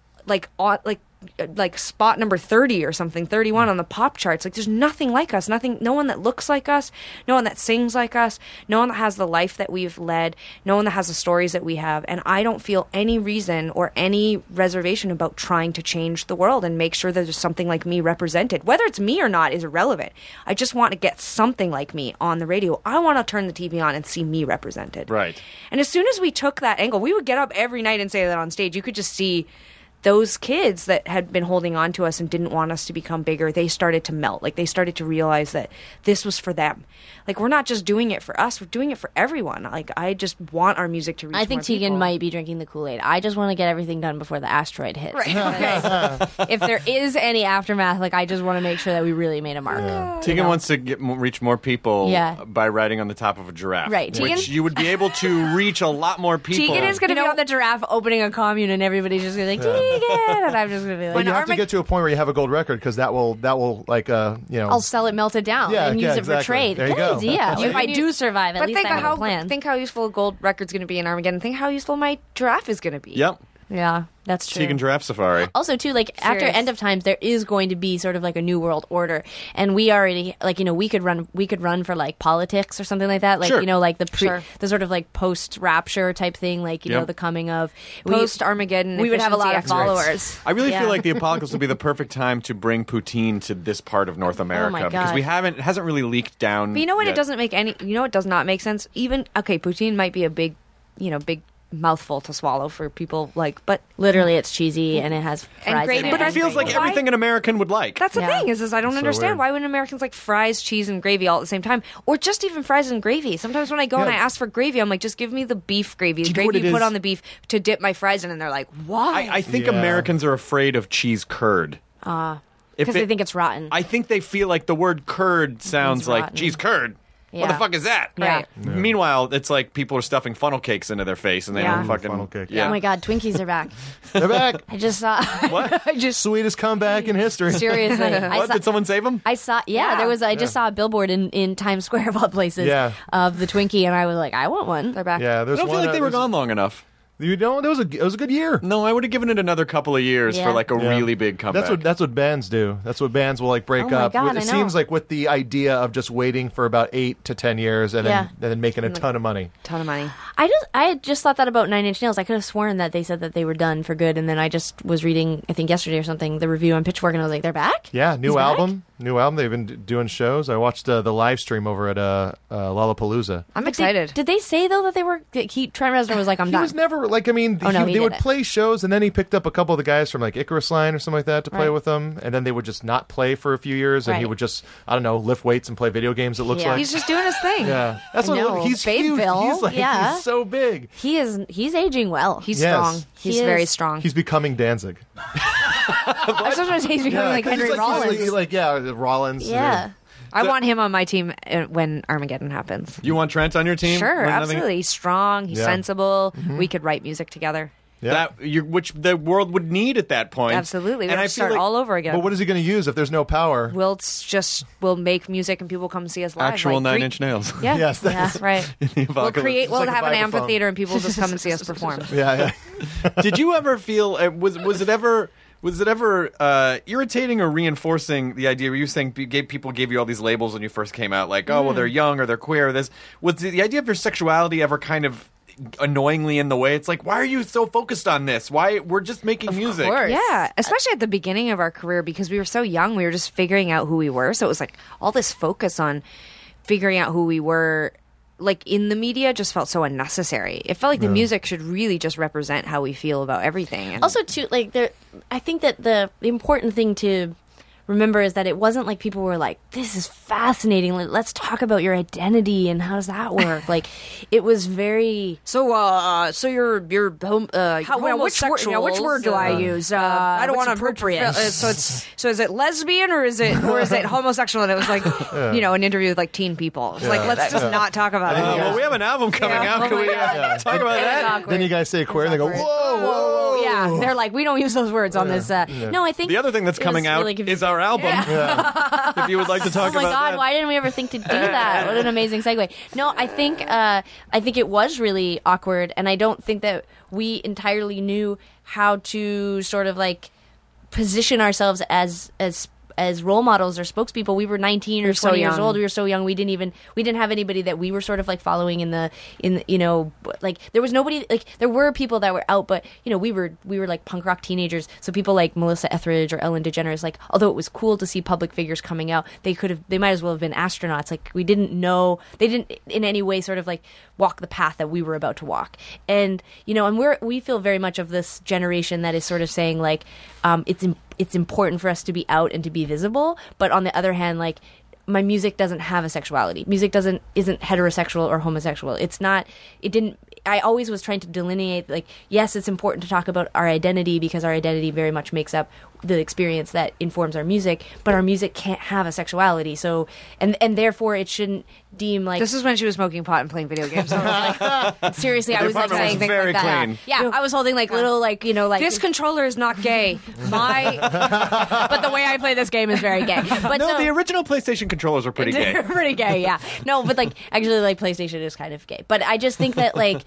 like spot number 30 or something, 31 on the pop charts. Like, there's nothing like us, no one that looks like us, no one that sings like us, no one that has the life that we've led, no one that has the stories that we have. And I don't feel any reason or any reservation about trying to change the world and make sure that there's something like me represented. Whether it's me or not is irrelevant. I just want to get something like me on the radio. I want to turn the TV on and see me represented. Right. And as soon as we took that angle, we would get up every night and say that on stage. You could just see those kids that had been holding on to us and didn't want us to become bigger, they started to melt. Like, they started to realize that this was for them. Like, we're not just doing it for us, we're doing it for everyone. Like, I just want our music to reach more people. I think Tegan might be drinking the Kool-Aid. I just want to get everything done before the asteroid hits. Right. If there is any aftermath, like, I just want to make sure that we really made a mark. Yeah. Tegan wants to reach more people by riding on the top of a giraffe. Right. Which you would be able to reach a lot more people. Tegan is going to be on the giraffe opening a commune, and everybody's just going to be like, Tegan! And I'm just going to be like... But you have to get to a point where you have a gold record, because that will like, I'll sell it melted down and use it for trade. There you go. Idea. If I do survive, at least I have a plan. Think how useful a gold record's going to be in Armageddon. Think how useful my giraffe is going to be. Yep. Yeah, that's true. Tegan Giraffe Safari. Also, too, like, after End of Times, there is going to be sort of like a new world order, and we already, like, you know, we could run for like politics or something like that, like, you know, like the sort of like post Rapture type thing, like, you know, the coming of post Armageddon. We would have a lot of followers. I really feel like the apocalypse would be the perfect time to bring poutine to this part of North America because it hasn't really leaked down. But you know what? Yet. It doesn't make any. You know, it does not make sense. Even poutine might be a big mouthful to swallow for people, like, but literally it's cheesy and it has fries and gravy, in it. But it feels like everything an American would like. That's the thing is I don't understand why wouldn't Americans like fries, cheese, and gravy all at the same time, or just even fries and gravy. Sometimes when I go and I ask for gravy, I'm like, just give me the beef gravy, the gravy you put on the beef to dip my fries in, and they're like, why? I think Americans are afraid of cheese curd. Because they think it's rotten. I think they feel like the word curd sounds like cheese curd. What the fuck is that? Right. Yeah. Meanwhile, it's like people are stuffing funnel cakes into their face and they don't fucking funnel cake. Oh my God, Twinkies are back. They're back. I just saw. What? Sweetest comeback in history. Seriously. Did someone save them? I saw. Yeah, there was. I just saw a billboard in Times Square of all places of the Twinkie, and I was like, I want one. They're back. Yeah, I don't feel like they were gone long enough. You don't? It was a good year. No, I would have given it another couple of years for like a really big comeback. That's what bands do. That's what bands will like break up. God, it seems like with the idea of just waiting for about 8 to 10 years and then making a ton of money. I just thought that about Nine Inch Nails. I could have sworn that they said that they were done for good, and then I just was reading, I think yesterday or something, the review on Pitchfork, and I was like, they're back? Yeah, new album. They've been doing shows. I watched the live stream over at Lollapalooza. I'm excited. Did they say though that they were? Trent Reznor was like, I'm done. He was never like. I mean, they would play shows, and then he picked up a couple of the guys from like Icarus Line or something like that to play with them, and then they would just not play for a few years, and he would just lift weights and play video games. It looks like he's just doing his thing. Yeah, that's what he's huge. He's so big. He's aging well. He's strong. He's very strong. He's becoming Danzig. I was going to say he's becoming like Henry Rollins. Rollins. Yeah. I want him on my team when Armageddon happens. You want Trent on your team? Sure, absolutely. He's strong. He's sensible. Mm-hmm. We could write music together. Yeah. Which the world would need at that point. Absolutely. We have to start all over again. But what is he going to use if there's no power? We'll make music and people come see us live. Actual Nine Inch Nails. Yeah. Yes. That's right. We'll have an amphitheater and people just come and see us perform. Yeah. Did you ever feel, was it ever irritating or reinforcing the idea where you were saying people gave you all these labels when you first came out, like, oh, well, they're young or they're queer or this? Was the idea of your sexuality ever kind of annoyingly in the way? It's like, why are you so focused on this? Why? We're just making music. Of course. Yeah, especially at the beginning of our career because we were so young. We were just figuring out who we were. So it was like all this focus on figuring out who we were, like in the media, just felt so unnecessary. It felt like the music should really just represent how we feel about everything. And also, too, like I think that the important thing to remember is that it wasn't like people were like, this is fascinating, let's talk about your identity and how does that work. Like, it was very so you're homosexual. Which word do I use? I don't want to appropriate. So is it lesbian or is it homosexual? And it was like an interview with like teen people. It's like, let's just not talk about it. Well, we have an album coming out. Can we talk about that? Then you guys say queer and they go, whoa. Yeah, they're like, we don't use those words on this. No, I think the other thing that's coming out is our album. Yeah. If you would like to talk about that. Oh my God, why didn't we ever think to do that? What an amazing segue. No, I think it was really awkward, and I don't think that we entirely knew how to sort of like position ourselves as role models or spokespeople. We were 19 or 20 years old. We were so young. We didn't have anybody that we were sort of like following in like there was nobody, like there were people that were out, but we were like punk rock teenagers. So people like Melissa Etheridge or Ellen DeGeneres, like, although it was cool to see public figures coming out, they might as well have been astronauts. Like, we didn't know, they didn't in any way sort of like walk the path that we were about to walk. And and we feel very much of this generation that is sort of saying like, it's important for us to be out and to be visible, but on the other hand, like, my music doesn't have a sexuality. Music isn't heterosexual or homosexual. I always was trying to delineate, like, yes, it's important to talk about our identity because our identity very much makes up the experience that informs our music, but our music can't have a sexuality. So, and therefore it shouldn't deem like... This is when she was smoking pot and playing video games. So I was like, seriously, I was like saying things very like that. Clean. Yeah, I was holding like little like, like... This controller is not gay. But the way I play this game is very gay. But the original PlayStation controllers are pretty gay. They're pretty gay, yeah. No, but like actually, like PlayStation is kind of gay. But I just think that like,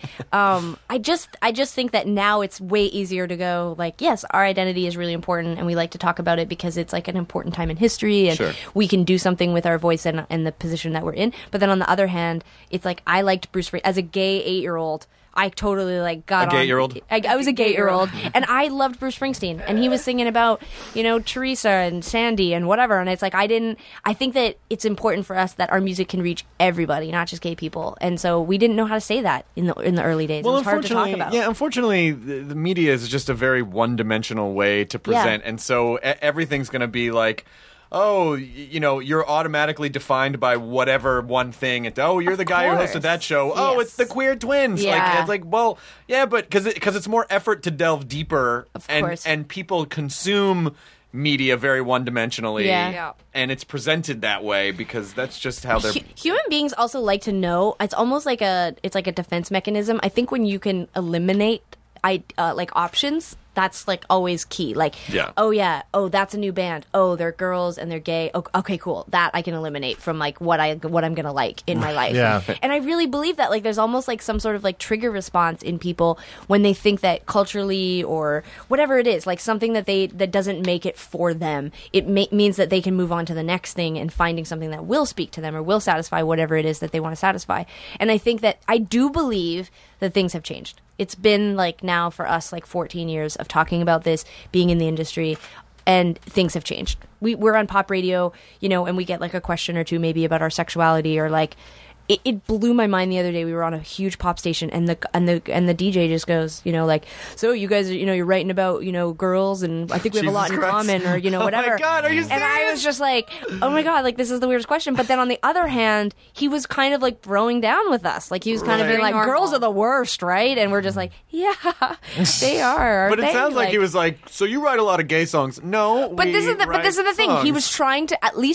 I just think that now it's way easier to go like, yes, our identity is really important, and we like to talk about it because it's like an important time in history, and we can do something with our voice and the position that we're in. But then on the other hand, it's like I liked Bruce Springsteen as a gay 8-year-old. I totally like got on. A gay-year-old? I was a gay-year-old, and I loved Bruce Springsteen, and he was singing about, you know, Teresa and Sandy and whatever, and it's like I think that it's important for us that our music can reach everybody, not just gay people, and so we didn't know how to say that in the early days. Well, it was hard to talk about. Yeah, unfortunately, the media is just a very one-dimensional way to present, and so everything's going to be like, oh, you know, you're automatically defined by whatever one thing. Oh, you're the guy who hosted that show. Oh, it's the queer twins. Yeah. Like, it's like, well, yeah, but because it's more effort to delve deeper, of course. And people consume media very one-dimensionally, and it's presented that way because that's just how they're. Human beings also like to know. It's almost like a defense mechanism. I think when you can eliminate like options, that's like always key. Like, oh, that's a new band. Oh, they're girls and they're gay. Okay, cool. That I can eliminate from like what I'm gonna like in my life. And I really believe that like there's almost like some sort of like trigger response in people when they think that culturally or whatever it is, like something that doesn't make it for them, it means that they can move on to the next thing and finding something that will speak to them or will satisfy whatever it is that they want to satisfy. And I think that I do believe that things have changed. It's been like now for us like 14 years of talking about this, being in the industry, and things have changed. We're on pop radio, you know, and we get like a question or two maybe about our sexuality or like it blew my mind the other day. We were on a huge pop station, and the DJ just goes, you know, like, so you guys are, you know, you're writing about, you know, girls, and I think we have a lot in common, or you know, whatever. Oh my God, are you serious? And I was just like, oh my God, like this is the weirdest question. But then on the other hand, he was kind of like throwing down with us, like he was kind of being like, girls are the worst, right? And we're just like, yeah, they are. But it sounds like he was like, so you write a lot of gay songs? No, but this is the thing. He was trying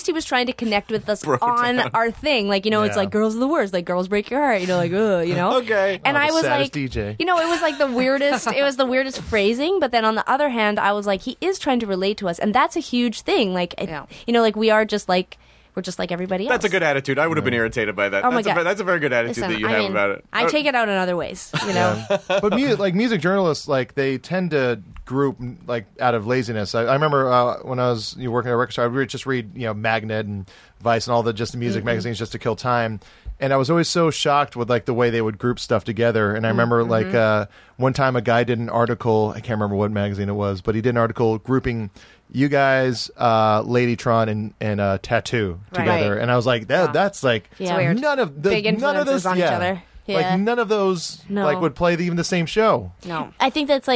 to connect with us on our thing, like, you know, it's like girls. The worst, like girls break your heart, you know, like you know. Okay. And I was like, DJ. you know, it was like the weirdest. It was the weirdest phrasing. But then on the other hand, I was like, he is trying to relate to us, and that's a huge thing. Like, you know, like we are just like. We're just like everybody else. That's a good attitude. I would have been irritated by that. Oh my God. That's a very good attitude that you have about it. I take it out in other ways, you know. But music journalists, like they tend to group like out of laziness. I remember when I was working at a record store, I would just read, you know, Magnet and Vice and all the just the music magazines just to kill time. And I was always so shocked with like the way they would group stuff together. And I remember like one time a guy did an article, I can't remember what magazine it was, but he did an article grouping you guys, Ladytron and Tattoo together. And I was like, that's like none of the, big influences on each other. Yeah. Like none of those like would play even the same show. No, I think that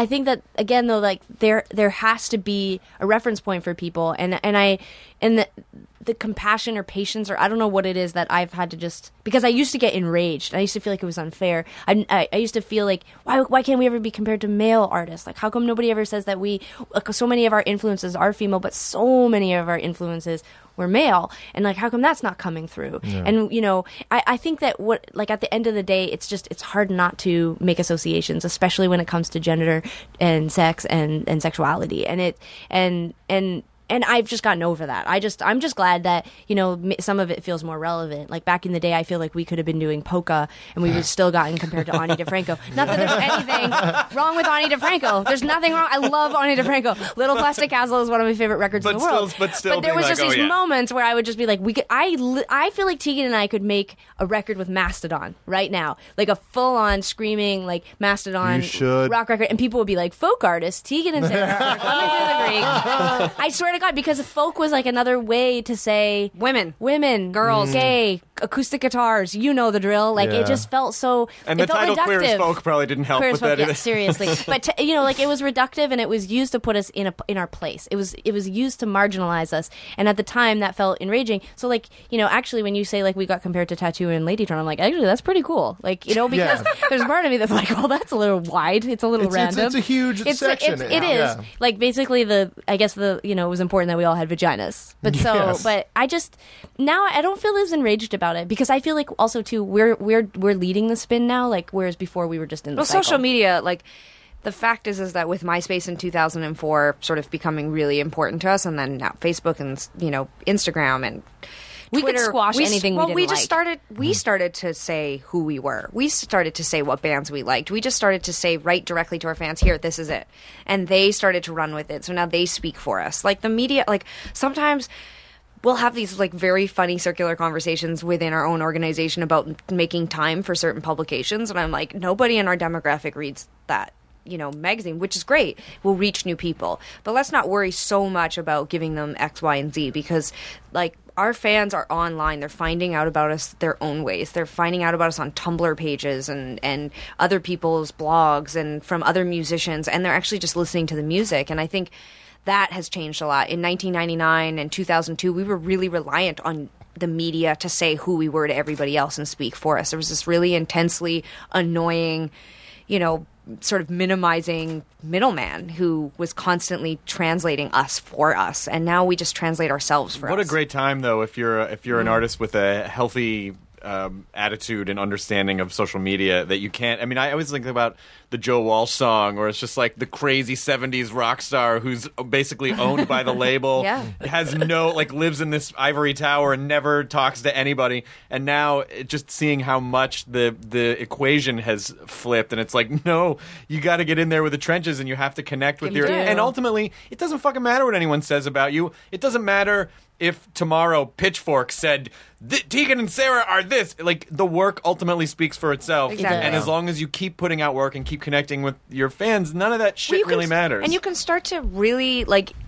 again though, like there has to be a reference point for people, and the compassion or patience, or I don't know what it is that I've had to just, because I used to get enraged. I used to feel like it was unfair. I used to feel like, why can't we ever be compared to male artists? Like, how come nobody ever says that so many of our influences are female, but so many of our influences were male, and like, how come that's not coming through? Yeah. And you know, I think that at the end of the day, it's hard not to make associations, especially when it comes to gender and sex and sexuality, and I've just gotten over that. I'm just glad that, you know, some of it feels more relevant. Like back in the day, I feel like we could have been doing polka and we would still gotten compared to Ani DeFranco. Not that there's anything wrong with Ani DeFranco. There's nothing wrong. I love Ani DeFranco. Little Plastic Castle is one of my favorite records in the world. But there was just these moments where I would just be like, I feel like Tegan and I could make a record with Mastodon right now, like a full-on screaming like Mastodon rock record, and people would be like, folk artists, Tegan and Sarah are coming through the Greek. I swear to God, because folk was like another way to say women, girls, gay, acoustic guitars, you know the drill. Like it just felt so. And the title reductive. Queer as Folk probably didn't help with that either. Yeah, seriously. But you know, like it was reductive, and it was used to put us in our place. It was used to marginalize us, and at the time that felt enraging. So like, you know, actually when you say like we got compared to Tattoo and Ladytron, I'm like, actually that's pretty cool. Like, you know, because there's part of me that's like, well, that's a little wide. It's a little random. It's a huge section. It is. Yeah. Like basically I guess you know, it was important that we all had vaginas. But but I just now I don't feel as enraged about it, because I feel like also too we're leading the spin now, like whereas before we were just in the cycle. Social media, like the fact is that with MySpace in 2004 sort of becoming really important to us, and then now Facebook and Instagram and we Twitter, could squash anything we didn't we just started. We started to say who we were. We started to say what bands we liked. We just started to say right directly to our fans, "Here, this is it," and they started to run with it. So now they speak for us. Like the media, like sometimes we'll have these like very funny circular conversations within our own organization about making time for certain publications, and I'm like, nobody in our demographic reads that. Magazine, which is great, will reach new people. But let's not worry so much about giving them X, Y, and Z because, like, our fans are online. They're finding out about us their own ways. They're finding out about us on Tumblr pages and other people's blogs and from other musicians, and they're actually just listening to the music. And I think that has changed a lot. In 1999 and 2002, we were really reliant on the media to say who we were to everybody else and speak for us. There was this really intensely annoying, sort of minimizing middleman who was constantly translating us for us, and now we just translate ourselves for us. What a great time, though, if you're an artist with a healthy attitude and understanding of social media that you can't. I mean, I always think about the Joe Walsh song, where it's just like the crazy 70s rock star who's basically owned by the label, has lives in this ivory tower and never talks to anybody. And now just seeing how much the equation has flipped, and it's like, no, you got to get in there with the trenches and you have to connect with and ultimately, it doesn't fucking matter what anyone says about you. It doesn't matter if tomorrow Pitchfork said Tegan and Sara are this. Like, the work ultimately speaks for itself. Exactly. And as long as you keep putting out work and keep connecting with your fans, none of that shit really matters. And you can start to really,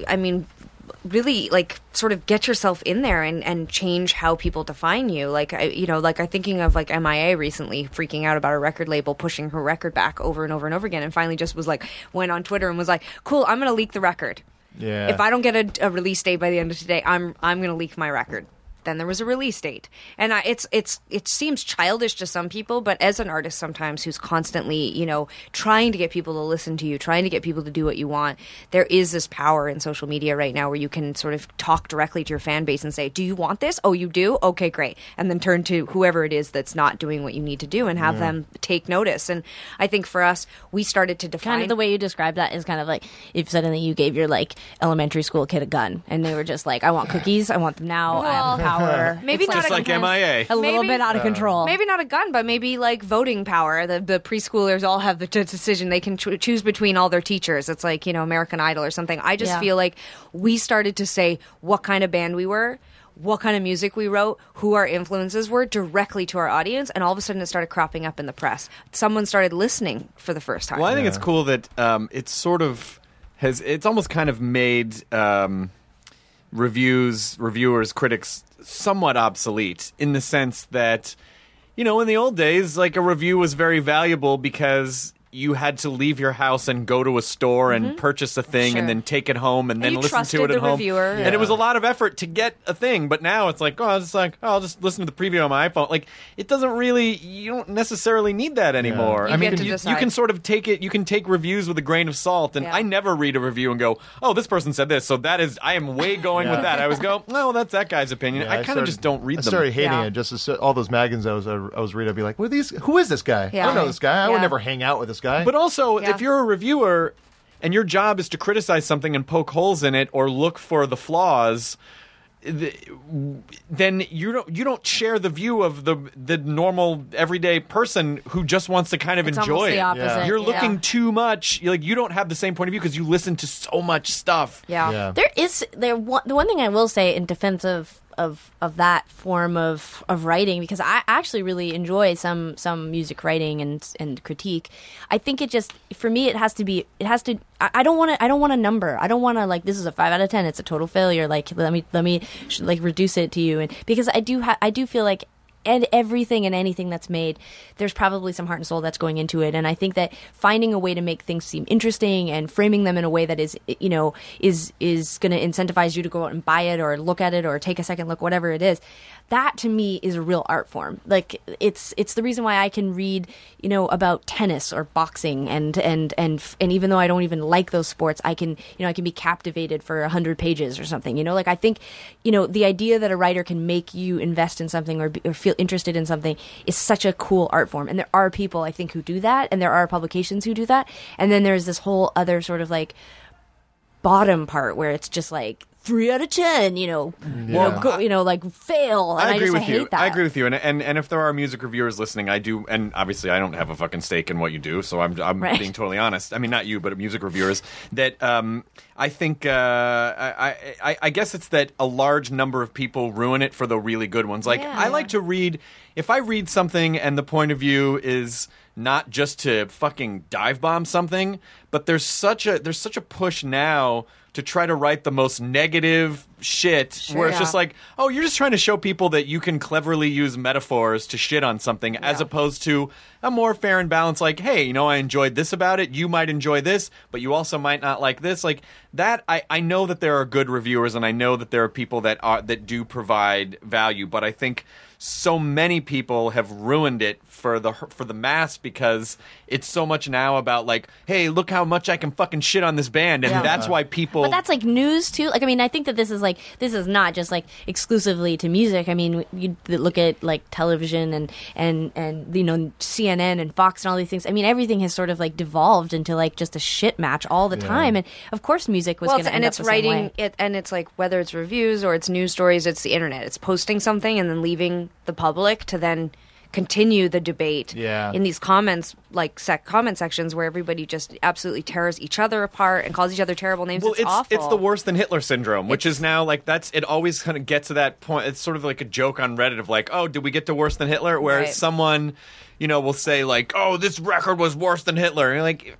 sort of get yourself in there and change how people define you. I'm thinking of like MIA recently freaking out about a record label pushing her record back over and over and over again, and finally just was like, went on Twitter and was like, cool, I'm going to leak the record. Yeah. If I don't get a release date by the end of today, I'm going to leak my record. Then there was a release date, and it seems childish to some people, but as an artist sometimes who's constantly trying to get people to listen to you, trying to get people to do what you want, there is this power in social media right now where you can sort of talk directly to your fan base and say, do you want this? Oh, you do? Okay, great. And then turn to whoever it is that's not doing what you need to do and have them take notice. And I think for us, we started to define kind of the way you describe that is kind of like if suddenly you gave your like elementary school kid a gun and they were just like, I want cookies, I want them now, I have power. Maybe it's not like MIA. A little bit out of control. Maybe not a gun, but maybe like voting power. The preschoolers all have the decision. They can choose between all their teachers. It's like, American Idol or something. I just feel like we started to say what kind of band we were, what kind of music we wrote, who our influences were directly to our audience, and all of a sudden it started cropping up in the press. Someone started listening for the first time. Well, I think it's cool that it's sort of it's almost kind of made reviewers, critics somewhat obsolete in the sense that, in the old days, like a review was very valuable because you had to leave your house and go to a store and purchase a thing and then take it home and then listen to it at home. Reviewer. And it was a lot of effort to get a thing. But now it's like, I'll just listen to the preview on my iPhone. Like, it doesn't really, you don't necessarily need that anymore. Yeah. You can sort of take it, you can take reviews with a grain of salt. And I never read a review and go, oh, this person said this, so I am way going with that. I always go, no, that's that guy's opinion. I kind of just don't read them. I started hating it. Just all those magazines I was reading, I'd be like, who is this guy? Yeah. I don't know this guy. I would never hang out with this guy. But also, if you're a reviewer and your job is to criticize something and poke holes in it or look for the flaws, then you don't share the view of the normal everyday person who just wants to kind of enjoy it. The opposite. You're looking too much. You don't have the same point of view because you listen to so much stuff. Yeah. The one thing I will say in defense of that form of writing, because I actually really enjoy some music writing and critique. I think it just, for me, I don't want a number. I don't want to like, this is a 5 out of 10. It's a total failure. Like, let me like reduce it to you. And because I do feel like, and everything and anything that's made, there's probably some heart and soul that's going into it. And I think that finding a way to make things seem interesting and framing them in a way that is going to incentivize you to go out and buy it or look at it or take a second look, whatever it is, that to me is a real art form. Like it's the reason why I can read, about tennis or boxing and even though I don't even like those sports, I can be captivated for 100 pages or something. Like I think, the idea that a writer can make you invest in something or feel interested in something is such a cool art form. And there are people I think who do that, and there are publications who do that. And then there's this whole other sort of like bottom part where it's just like 3 out of 10, like fail. And I agree with hate you. that. I agree with you. And if there are music reviewers listening, I do. And obviously, I don't have a fucking stake in what you do, so I'm right. being totally honest. I mean, not you, but music reviewers. That I think I guess it's that a large number of people ruin it for the really good ones. Like I like to read. If I read something and the point of view is not just to fucking dive bomb something, but there's such a push now to try to write the most negative shit where it's just like, oh, you're just trying to show people that you can cleverly use metaphors to shit on something as opposed to a more fair and balanced, like, hey, I enjoyed this about it. You might enjoy this, but you also might not like this. Like that, I know that there are good reviewers and I know that there are people that do provide value, but I think so many people have ruined it for the mass because it's so much now about like, hey, look how much I can fucking shit on this band, and that's why people. But that's like news too. Like, I mean, I think that this is not just like exclusively to music. I mean, you look at like television and CNN and Fox and all these things. I mean, everything has sort of like devolved into like just a shit match all the time, and of course, music was going to end up the same way. And it's like whether it's reviews or it's news stories, it's the internet. It's posting something and then leaving the public to then continue the debate in these comments, like comment sections where everybody just absolutely tears each other apart and calls each other terrible names. Well, it's awful. It's the worse than Hitler syndrome, which is now like it always kind of gets to that point. It's sort of like a joke on Reddit of like, oh, did we get to worse than Hitler? Where someone, will say like, oh, this record was worse than Hitler. And you're like,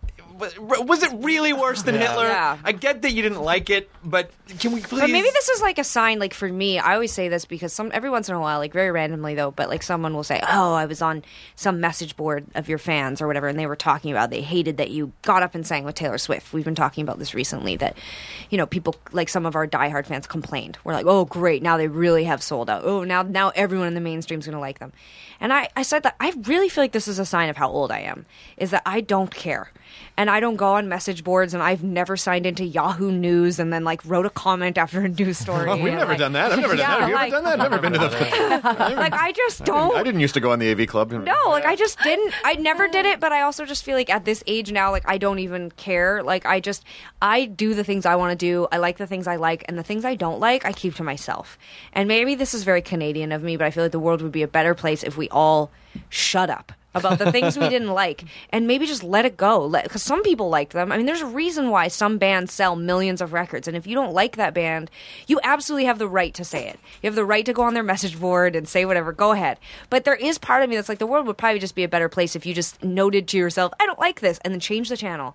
was it really worse than Hitler? Yeah. I get that you didn't like it, but can we please? But maybe this is like a sign, like for me, I always say this because every once in a while, like very randomly though, but like someone will say, oh, I was on some message board of your fans or whatever, and they were talking about they hated that you got up and sang with Taylor Swift. We've been talking about this recently that, people, like some of our diehard fans complained. We're like, oh, great, now they really have sold out. Oh, now everyone in the mainstream is going to like them. And I said that I really feel like this is a sign of how old I am, is that I don't care. And I don't go on message boards, and I've never signed into Yahoo News and then like wrote a comment after a news story. We've never done that. I've never done that. Have you ever done that? I've never been to the. Like I just don't. I didn't used to go on the AV Club. No, like I just didn't. I never did it, but I also just feel like at this age now, like I don't even care. Like I do the things I want to do. I like the things I like, and the things I don't like, I keep to myself. And maybe this is very Canadian of me, but I feel like the world would be a better place if we all shut up about the things we didn't like and maybe just let it go, because some people liked them. I mean, there's a reason why some bands sell millions of records, and if you don't like that band, you absolutely have the right to say it. You have the right to go on their message board and say whatever, go ahead. But there is part of me that's like, the world would probably just be a better place if you just noted to yourself, I don't like this, and then change the channel.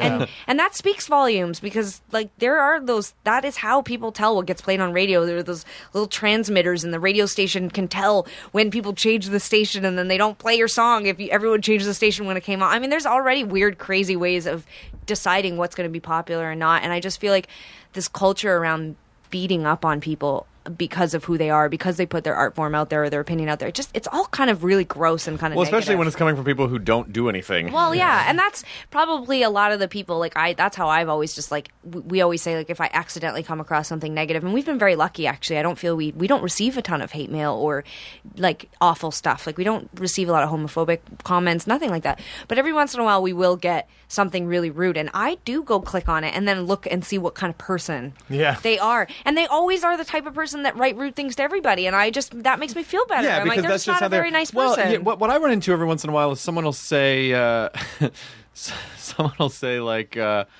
And that speaks volumes, because like there are those, that is how people tell what gets played on radio. There are those little transmitters, and the radio station can tell when people change the station, and then they don't play your song if everyone changes the station when it came on. I mean, there's already weird, crazy ways of deciding what's going to be popular or not. And I just feel like this culture around beating up on people because of who they are, because they put their art form out there or their opinion out there, it's all kind of really gross and kind of especially negative. When it's coming from people who don't do anything. Well, yeah, and that's probably a lot of the people, like that's how I've always just like, we always say, like, if I accidentally come across something negative, and we've been very lucky actually, I don't feel we don't receive a ton of hate mail or like awful stuff, like we don't receive a lot of homophobic comments, nothing like that, but every once in a while we will get something really rude, and I do go click on it and then look and see what kind of person they are, and they always are the type of person that write rude things to everybody, and that makes me feel better. Yeah, I'm because like, they're that's just not a very nice person. Well, yeah, what I run into every once in a while is someone will say, like,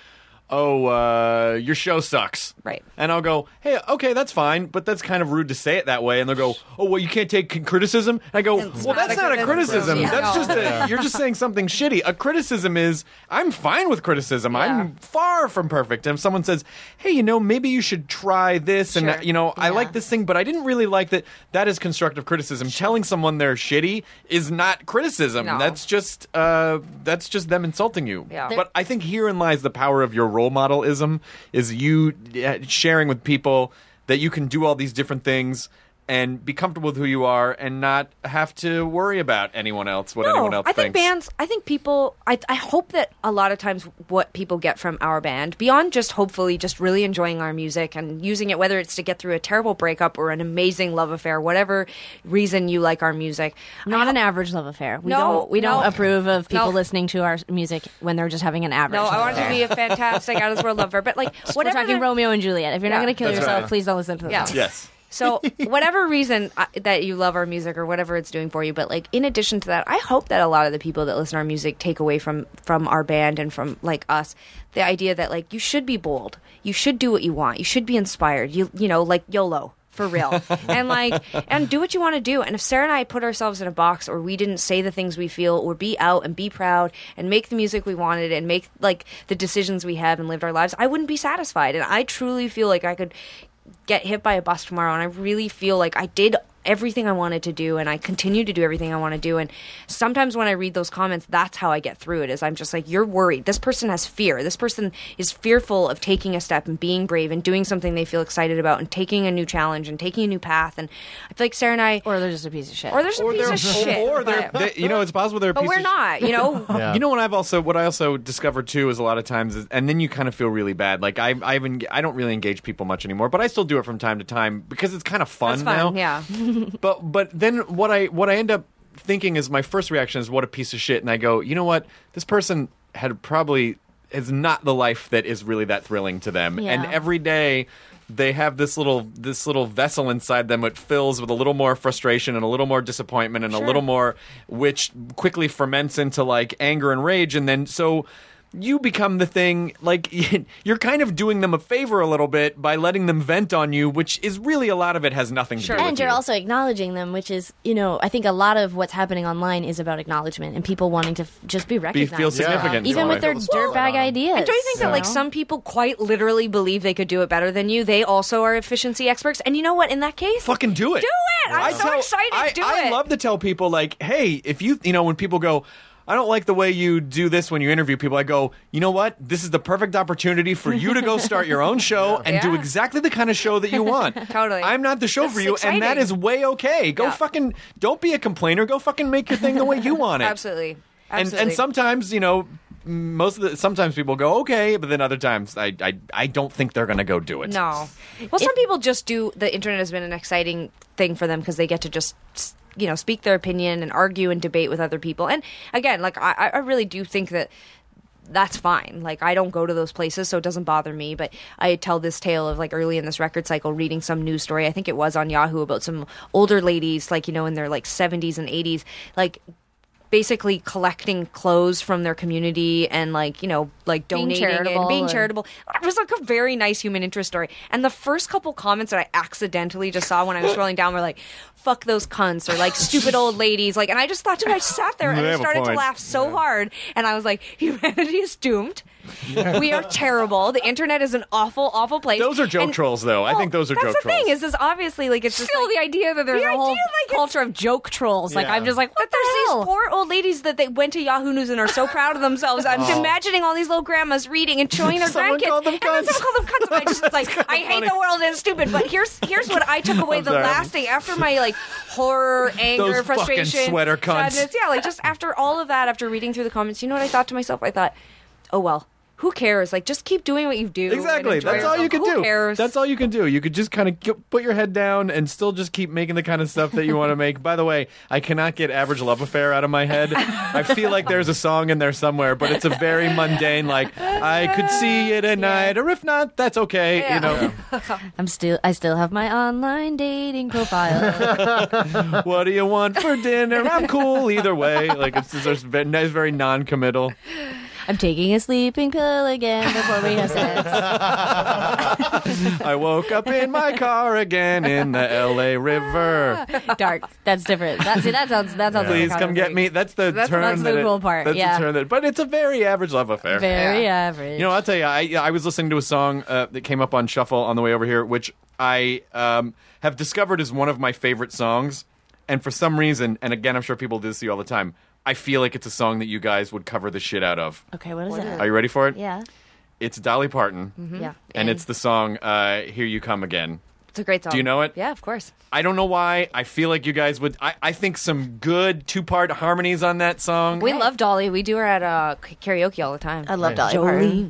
your show sucks. Right. And I'll go, hey, okay, that's fine, but that's kind of rude to say it that way. And they'll go, oh, well, you can't take criticism? And I go, well, that's not a criticism. Yeah. That's just you're just saying something shitty. A criticism is, I'm fine with criticism. Yeah. I'm far from perfect. And if someone says, hey, maybe you should try this, and, I like this thing, but I didn't really like that is constructive criticism. Telling someone they're shitty is not criticism. No. That's just them insulting you. Yeah. But I think herein lies the power of your role modelism, is you sharing with people that you can do all these different things and be comfortable with who you are and not have to worry about anyone else, what anyone else thinks. I think people, I hope that a lot of times what people get from our band, beyond just hopefully just really enjoying our music and using it, whether it's to get through a terrible breakup or an amazing love affair, whatever reason you like our music. Not an average love affair. We don't approve of people listening to our music when they're just having an average love affair. I want it to be a fantastic, out of this world love affair. But like, we're talking Romeo and Juliet. If you're not going to kill yourself, please don't listen to this. Yeah. Yes. So whatever reason that you love our music or whatever it's doing for you, but like in addition to that, I hope that a lot of the people that listen to our music take away from our band and from like us the idea that like you should be bold, you should do what you want, you should be inspired, you know, like YOLO. For real. And do what you want to do. And if Sarah and I put ourselves in a box, or we didn't say the things we feel, or be out and be proud and make the music we wanted and make like the decisions we have and lived our lives, I wouldn't be satisfied. And I truly feel like I could get hit by a bus tomorrow, and I really feel like I did everything I wanted to do, and I continue to do everything I want to do. And sometimes when I read those comments, that's how I get through it, is I'm just like, you're worried. This person has fear. This person is fearful of taking a step and being brave and doing something they feel excited about and taking a new challenge and taking a new path. And I feel like Sarah and I... Or they're just a piece of shit. Or they're just a piece of shit. Or they're, you know, it's possible they're a piece of shit. But we're not, you know? Yeah. You know what I also discovered too is a lot of times, and then you kind of feel really bad. Like I don't really engage people much anymore, but I still do it from time to time because it's kind of fun now. Yeah. But then what I end up thinking is, my first reaction is, what a piece of shit, and I go, you know what, this person is not the life that is really that thrilling to them, and every day they have this little vessel inside them. It fills with a little more frustration and a little more disappointment and a little more, which quickly ferments into like anger and rage, and then so you become the thing, like, you're kind of doing them a favor a little bit by letting them vent on you, which is really, a lot of it has nothing to do with and you're also acknowledging them, which is, you know, I think a lot of what's happening online is about acknowledgement and people wanting to just be recognized. Feel significant. Even with their dirtbag ideas. And don't you think that, like, some people quite literally believe they could do it better than you? They also are efficiency experts. And you know what? In that case... fucking do it. Do it! I'm so excited. Do it. I love to tell people, like, hey, if you know, when people go... I don't like the way you do this when you interview people. I go, you know what? This is the perfect opportunity for you to go start your own show and do exactly the kind of show that you want. Totally. I'm not the show for you, exciting. And that is way okay. Go fucking, don't be a complainer. Go fucking make your thing the way you want it. Absolutely. And sometimes, you know, sometimes people go, okay, but then other times I don't think they're going to go do it. No. Well, some people just do, the internet has been an exciting thing for them because they get to just... you know, speak their opinion and argue and debate with other people. And again, like, I really do think that that's fine. Like, I don't go to those places, so it doesn't bother me. But I tell this tale of, like, early in this record cycle, reading some news story, I think it was on Yahoo, about some older ladies, like, you know, in their, like, 70s and 80s, like, basically collecting clothes from their community and, like, you know, like donating and being charitable. It was like a very nice human interest story. And the first couple comments that I accidentally just saw when I was scrolling down were like, fuck those cunts, or like, stupid old ladies. Like, and I just thought to myself, I sat there and I started to laugh so hard. And I was like, humanity is doomed. We are terrible. The internet is an awful, awful place. Those are joke trolls, though. I think those are joke trolls. That's the thing, is obviously, like, it's still just like, the idea that there's a whole culture of joke trolls. Like, I'm just like, what there's the hell? These poor old ladies that they went to Yahoo News and are so proud of themselves. I'm imagining all these little grandmas reading and showing their grandkids. Called them cunts. And then someone called them cunts. And I just was like, I hate the world and it's stupid. But here's what I took away the last thing after my, like, horror, anger, those frustration, fucking sweater cunts. Sadness. Yeah, like, just after all of that, after reading through the comments, you know what I thought to myself? I thought, oh well. Who cares? Like, just keep doing what you do. Exactly. That's all you can do. Who cares? That's all you can do. You could just kind of put your head down and still just keep making the kind of stuff that you want to make. By the way, I cannot get Average Love Affair out of my head. I feel like there's a song in there somewhere, but it's a very mundane, like, I could see it at night, or if not, that's okay. Yeah. You know. I still have my online dating profile. What do you want for dinner? I'm cool either way. Like, it's very non-committal. I'm taking a sleeping pill again before we have sex. I woke up in my car again in the LA River. Dark. That's different. That sounds. Please come get me. That's the turn. That's the cool part. That's the turn but it's a very average love affair. Very average. You know, I'll tell you. I was listening to a song that came up on Shuffle on the way over here, which I have discovered is one of my favorite songs. And for some reason, and again, I'm sure people do this to you all the time, I feel like it's a song that you guys would cover the shit out of. Okay, what is it? Are you ready for it? Yeah. It's Dolly Parton. Mm-hmm. Yeah. And it's the song Here You Come Again. It's a great song. Do you know it? Yeah, of course. I don't know why. I feel like you guys would. I think some good 2-part harmonies on that song. We love Dolly. We do her at karaoke all the time. I love Dolly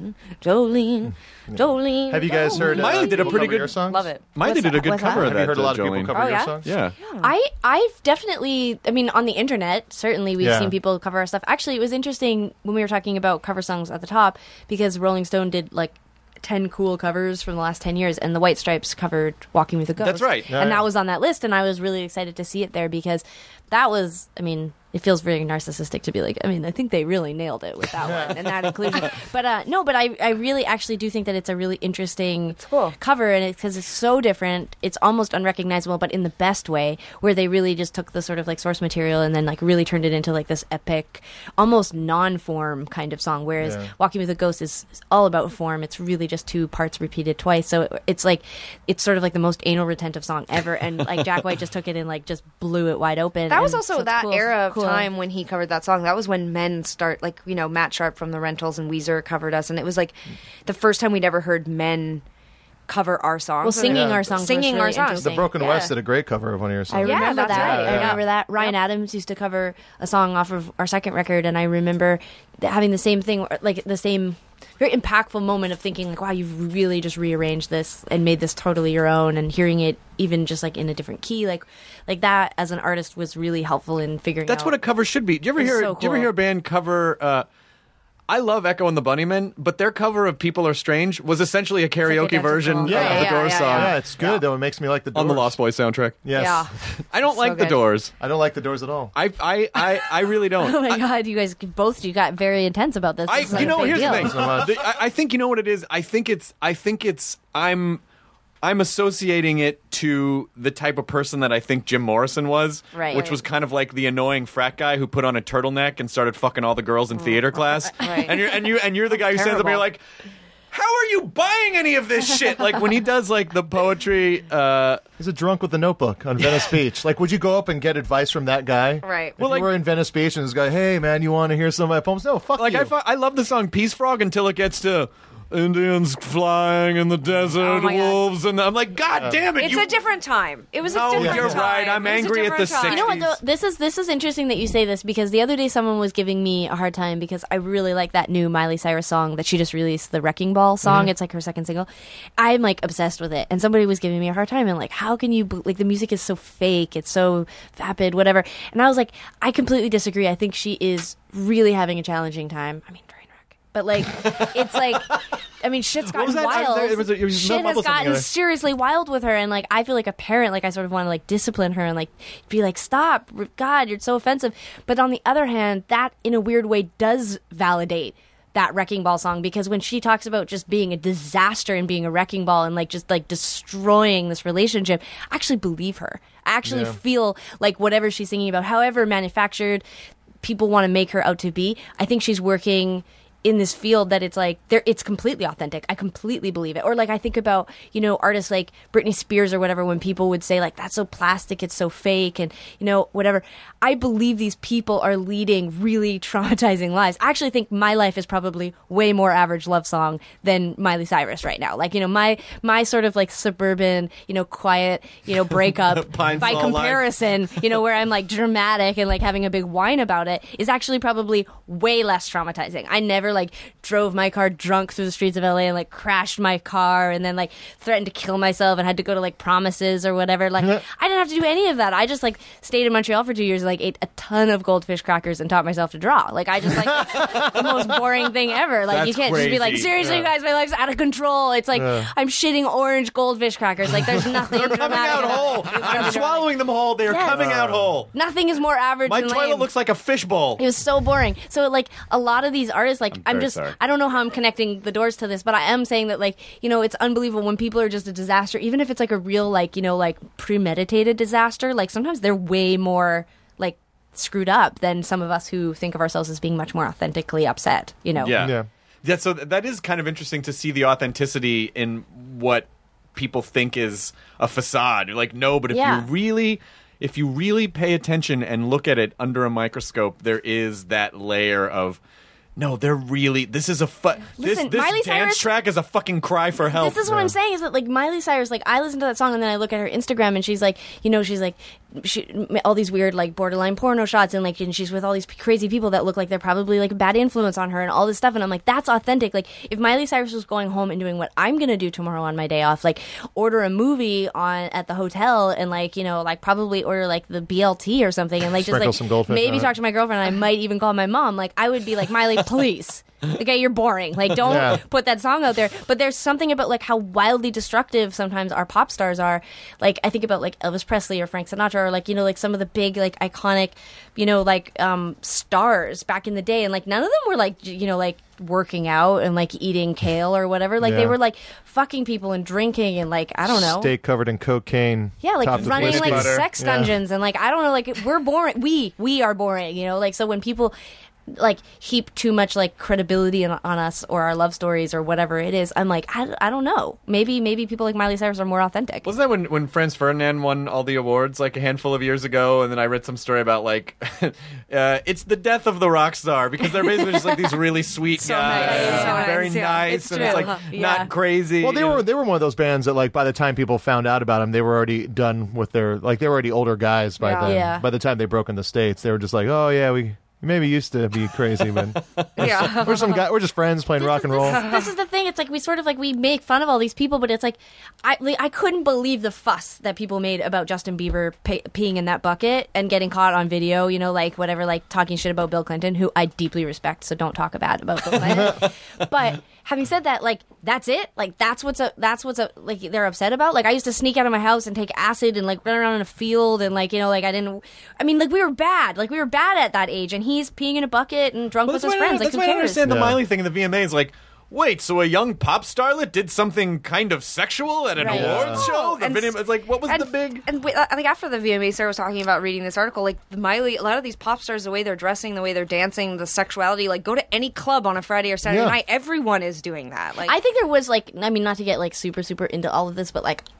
Jolene. Jolene. Have you guys heard Miley did a pretty good song? Love it. Miley did a good cover of that. Have you heard a lot of Jolene. people cover your songs? Yeah. I've definitely, I mean, on the internet, certainly we've seen people cover our stuff. Actually, it was interesting when we were talking about cover songs at the top, because Rolling Stone did like 10 cool covers from the last 10 years, and the White Stripes covered Walking with a Ghost. That's right. And that was on that list, and I was really excited to see it there, because that was, I mean, it feels very narcissistic to be like, I mean, I think they really nailed it with that one and that inclusion. But no, but I really actually do think that it's a really interesting cover, and because it's so different, it's almost unrecognizable, but in the best way, where they really just took the sort of like source material and then like really turned it into like this epic, almost non-form kind of song. Whereas Walking with a Ghost is all about form. It's really just 2 parts repeated twice. So it's like, it's sort of like the most anal retentive song ever. And like Jack White just took it and like just blew it wide open. That was also that era of time when he covered that song. That was when men start, like, you know, Matt Sharp from the Rentals and Weezer covered us, and it was like the first time we'd ever heard men cover our songs. Well, singing our songs. Singing our songs. The Broken West did a great cover of one of your songs. I remember that. Right. I remember that. Ryan Adams used to cover a song off of our second record, and I remember having the same thing, like the same very impactful moment of thinking like, wow, you've really just rearranged this and made this totally your own, and hearing it even just like in a different key, like that as an artist was really helpful in figuring That's out. what a cover should be. Do you ever hear? So Do you ever hear a band cover? I love Echo and the Bunnymen, but their cover of "People Are Strange" was essentially a karaoke version of the Doors song. Yeah, it's good though. It makes me like the Doors. On the Lost Boys soundtrack. Yes. Yeah. I don't like the Doors. I don't like the Doors at all. I really don't. Oh my God, you guys both got very intense about this. This is like you know, a big here's deal. the thing. I think you know what it is. I think it's I'm associating it to the type of person that I think Jim Morrison was, which was kind of like the annoying frat guy who put on a turtleneck and started fucking all the girls in theater class. And you're the guy who stands up and you're like, how are you buying any of this shit? Like when he does like the poetry. He's a drunk with a notebook on Venice Beach. Like, would you go up and get advice from that guy? Right. If you were in Venice Beach and this guy, hey man, you want to hear some of my poems? No, fuck you. I love the song Peace Frog until it gets to Indians flying in the desert, wolves, and I'm like, God damn it! It's a different time. It was a No, different you're time. right. I'm angry at the time. 60s. You know what, though? This is interesting that you say this, because the other day someone was giving me a hard time because I really like that new Miley Cyrus song that she just released, the Wrecking Ball song. It's like her second single. I'm like obsessed with it, and somebody was giving me a hard time and like, how can you like the music is so fake, it's so vapid, whatever. And I was like, I completely disagree. I think she is really having a challenging time. I mean, but like, it's like, I mean, shit's gotten wild. Shit has gotten seriously wild with her, and like, I feel like a parent, like I sort of want to like discipline her and like be like, stop, God, you're so offensive. But on the other hand, that in a weird way does validate that Wrecking Ball song, because when she talks about just being a disaster and being a wrecking ball and like just like destroying this relationship, I actually believe her. I actually feel like whatever she's singing about, however manufactured people want to make her out to be, I think she's working in this field that it's like it's completely authentic. I completely believe it. Or like I think about, you know, artists like Britney Spears or whatever, when people would say like, that's so plastic, it's so fake, and you know, whatever. I believe these people are leading really traumatizing lives. I actually think my life is probably way more average love song than Miley Cyrus right now. Like, you know, my sort of like suburban, you know, quiet, you know, breakup by comparison, you know, where I'm like dramatic and like having a big whine about it, is actually probably way less traumatizing. I never like drove my car drunk through the streets of LA and like crashed my car and then like threatened to kill myself and had to go to like promises or whatever. Like I didn't have to do any of that. I just like stayed in Montreal for 2 years, like ate a ton of goldfish crackers and taught myself to draw. Like I just like, it's the most boring thing ever. Like you can't just be like, seriously, you guys, my life's out of control. It's like I'm shitting orange goldfish crackers. Like there's nothing. They're coming out whole. I'm swallowing them whole. They're coming out whole. Nothing is more average. My than toilet lame. looks like a fishbowl. It was so boring. So like a lot of these artists, like I don't know how I'm connecting the Doors to this, but I am saying that like, you know, it's unbelievable when people are just a disaster, even if it's like a real like, you know, like premeditated disaster, like sometimes they're way more like screwed up than some of us who think of ourselves as being much more authentically upset, you know. Yeah, so that is kind of interesting to see the authenticity in what people think is a facade. You're like, no, but if you really pay attention and look at it under a microscope, there is that layer of no, they're really. This is a this Miley dance Cyrus, track is a fucking cry for help. This is what I'm saying. Is that like Miley Cyrus? Like I listen to that song and then I look at her Instagram and she's like, all these weird like borderline porno shots and she's with all these crazy people that look like they're probably like a bad influence on her and all this stuff. And I'm like, that's authentic. Like if Miley Cyrus was going home and doing what I'm gonna do tomorrow on my day off, like order a movie at the hotel and probably order like the BLT or something and just like some goldfish maybe talk to my girlfriend. And I might even call my mom. Like I would be like, Miley, please. Okay, you're boring. Like, don't put that song out there. But there's something about like how wildly destructive sometimes our pop stars are. Like I think about like Elvis Presley or Frank Sinatra or like some of the big like iconic, stars back in the day. And like none of them were like working out and like eating kale or whatever. Like they were like fucking people and drinking and like I don't know, steak covered in cocaine. Yeah, like running like sex dungeons and like I don't know, like we're boring. We are boring. Like so when people like heap too much like credibility on us or our love stories or whatever it is, I'm like I don't know, maybe people like Miley Cyrus are more authentic. Wasn't that when Franz Ferdinand won all the awards like a handful of years ago, and then I read some story about like it's the death of the rock star because they're basically just like these really sweet guys, very nice and it's like not crazy. Well, they were one of those bands that like by the time people found out about them, they were already done with their like they were already older guys by then. Yeah. By the time they broke in the States, they were just like, oh yeah, we maybe used to be crazy, but we're some guy. We're just friends playing rock and roll. This is the thing. It's like we sort of like we make fun of all these people, but it's like I couldn't believe the fuss that people made about Justin Bieber peeing in that bucket and getting caught on video. Like whatever, like talking shit about Bill Clinton, who I deeply respect. So don't talk bad about Bill Clinton. But having said that, like that's it. Like that's what's like they're upset about. Like I used to sneak out of my house and take acid and like run around in a field and like we were bad. Like we were bad at that age, and he's peeing in a bucket and drunk with his friends. Like that's why I don't understand the Miley thing in the VMAs. Like, wait, so a young pop starlet did something kind of sexual at an awards show? It's like, what was the big... And I think after the VMA, Sarah was talking about reading this article, like, Miley, a lot of these pop stars, the way they're dressing, the way they're dancing, the sexuality, like, go to any club on a Friday or Saturday night, everyone is doing that. Like, I think there was, like, I mean, not to get, like, super, super into all of this, but, like,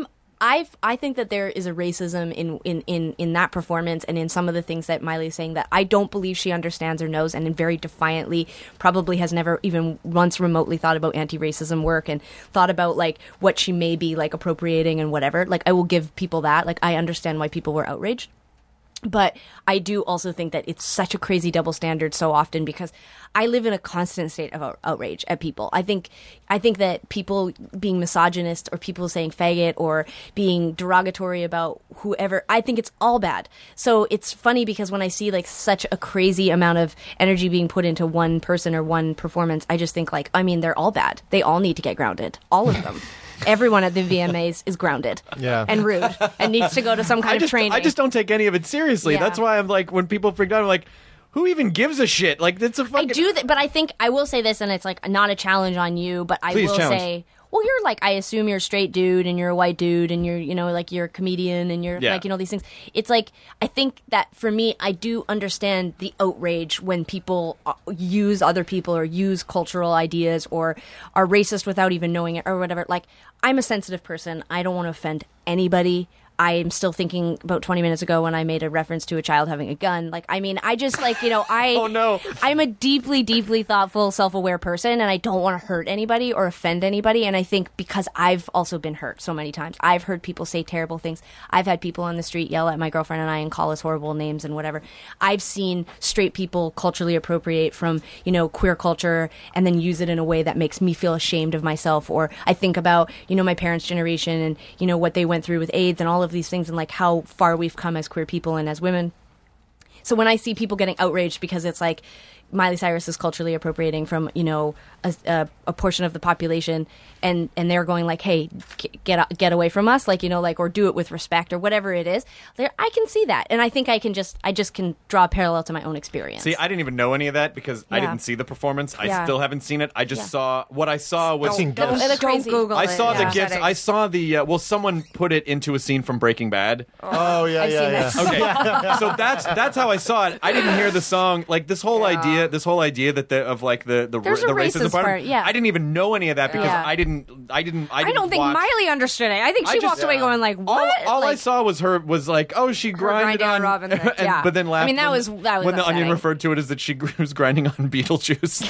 I think that there is a racism in that performance and in some of the things that Miley is saying that I don't believe she understands or knows, and very defiantly probably has never even once remotely thought about anti-racism work and thought about like what she may be like appropriating and whatever. Like I will give people that. Like I understand why people were outraged. But I do also think that it's such a crazy double standard so often because I live in a constant state of outrage at people. I think that people being misogynist or people saying faggot or being derogatory about whoever, I think it's all bad. So it's funny because when I see like such a crazy amount of energy being put into one person or one performance, I just think like, I mean, they're all bad. They all need to get grounded. All of them. Everyone at the VMAs is grounded and rude and needs to go to some kind of training. I just don't take any of it seriously. Yeah. That's why I'm like, when people freak out, I'm like, who even gives a shit? Like, it's a fucking... I do, but I think I will say this, and it's like not a challenge on you, but I will say... Well, you're like, I assume you're a straight dude and you're a white dude and you're, like you're a comedian and you're like, these things. It's like, I think that for me, I do understand the outrage when people use other people or use cultural ideas or are racist without even knowing it or whatever. Like, I'm a sensitive person. I don't want to offend anybody. I am still thinking about 20 minutes ago when I made a reference to a child having a gun. Like, I mean, I just like, oh no, I'm a deeply, deeply thoughtful, self-aware person, and I don't want to hurt anybody or offend anybody. And I think because I've also been hurt so many times, I've heard people say terrible things. I've had people on the street yell at my girlfriend and I and call us horrible names and whatever. I've seen straight people culturally appropriate from, queer culture and then use it in a way that makes me feel ashamed of myself. Or I think about, my parents' generation and, what they went through with AIDS and all of these things and like how far we've come as queer people and as women. So when I see people getting outraged because it's like Miley Cyrus is culturally appropriating from, a portion of the population and they're going like, hey, get away from us, like, or do it with respect or whatever it is. I can see that. And I think I just can draw a parallel to my own experience. See, I didn't even know any of that because I didn't see the performance. I still haven't seen it. I just saw what I saw was... Don't Google it. I saw the gifts. I saw the... someone put it into a scene from Breaking Bad. Oh, yeah. Okay. So that's how I saw it, I didn't hear the song. Like this whole idea that the racism part. Yeah. I didn't even know any of that because I don't think Miley understood it. I think she walked away going like, what? All I saw was her like, oh, she grinded on Robin Thicke. Yeah. but then laughed. I mean, that was when the upsetting. Onion referred to it as that she was grinding on Beetlejuice.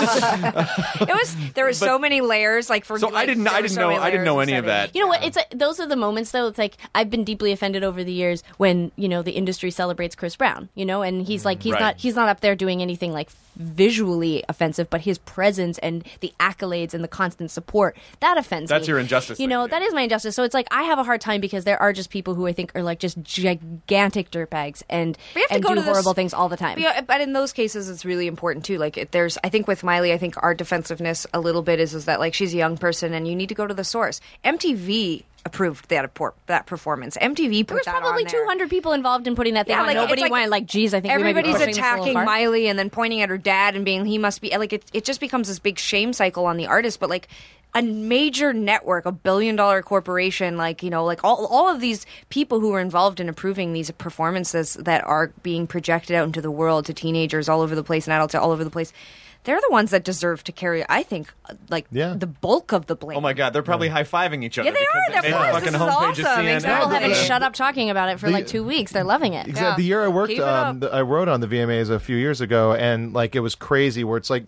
There was so many layers. Like for I didn't know any of that. You know what? It's those are the moments though. It's like I've been deeply offended over the years when the industry celebrates Chris Brown. And he's like he's not up there doing anything like visually offensive, but his presence and the accolades and the constant support that offends me. That's your injustice. That is my injustice. So it's like I have a hard time because there are just people who I think are like just gigantic dirtbags and do horrible things all the time. But in those cases, it's really important too. Like I think with Miley, I think our defensiveness a little bit is that like she's a young person and you need to go to the source. MTV approved that performance. MTV put that on there. There was probably 200 people involved in putting that thing on. Like, nobody went like, geez, I think everybody's attacking Miley and then pointing at her dad and being he must be like it just becomes this big shame cycle on the artist. But like a major network, a $1 billion corporation, like all of these people who are involved in approving these performances that are being projected out into the world to teenagers all over the place and adults all over the place. They're the ones that deserve to carry, I think, the bulk of the blame. Oh my God, they're probably high-fiving each other. Yeah, they are. They're fucking this is homepage awesome. of CNN. Exactly. People haven't shut up talking about it for like 2 weeks. They're loving it. Exactly. The year I worked, I wrote on the VMAs a few years ago, and like it was crazy. Where it's like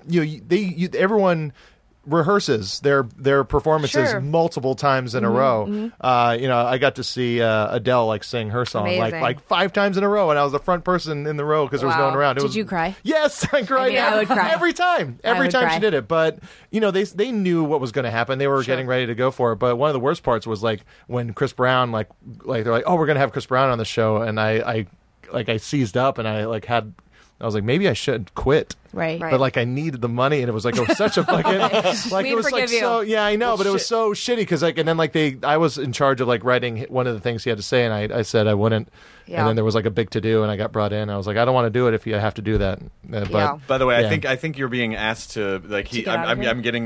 everyone rehearses their performances multiple times in a row. Mm-hmm. I got to see Adele like sing her song like 5 times in a row, and I was the front person in the row because it was going around. Did you cry? Yes, I cried. I would cry every time she did it. But they knew what was going to happen. They were getting ready to go for it. But one of the worst parts was like when Chris Brown like they're like, oh, we're going to have Chris Brown on the show, and I seized up and I was like, maybe I should quit. Right. But like I needed the money, and it was like such a fucking like it was like so I know, but it was so shitty because like and then like I was in charge of like writing one of the things he had to say, and I said I wouldn't. Yeah. And then there was like a big to do, and I got brought in. I was like, I don't want to do it if you have to do that. But by the way, I think you're being asked to like I'm getting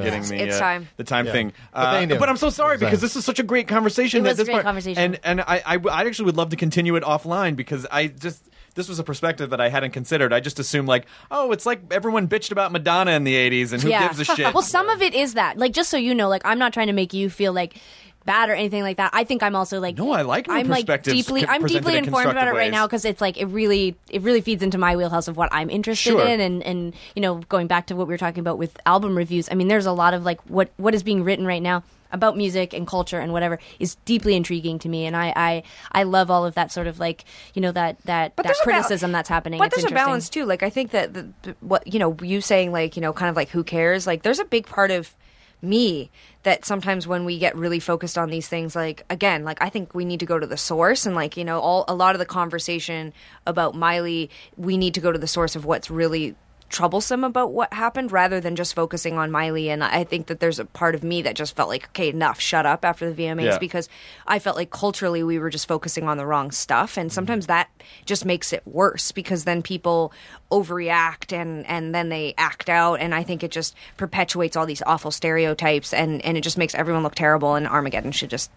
the time thing. But I'm so sorry because this is such a great conversation. It was a great conversation, and I actually would love to continue it offline because this was a perspective that I hadn't considered. I just assumed like, oh, it's like everyone bitched about Madonna in the 80s and who gives a shit. Well, some of it is that. Like, just so you know, like, I'm not trying to make you feel like bad or anything like that. I think I'm also like, no, I like new perspectives. I'm deeply informed about it right now because it's like it really feeds into my wheelhouse of what I'm interested in, and going back to what we were talking about with album reviews. I mean, there's a lot of like what is being written right now about music and culture and whatever is deeply intriguing to me, and I love all of that sort of like that criticism that's happening. But there's a balance too. Like I think that what you saying like kind of like who cares? Like there's a big part of me that sometimes when we get really focused on these things, like again, like I think we need to go to the source and like a lot of the conversation about Miley, we need to go to the source of what's really troublesome about what happened rather than just focusing on Miley. And I think that there's a part of me that just felt like, okay, enough, shut up after the VMAs because I felt like culturally we were just focusing on the wrong stuff. And sometimes that just makes it worse because then people overreact and then they act out. And I think it just perpetuates all these awful stereotypes and it just makes everyone look terrible. And Armageddon should just,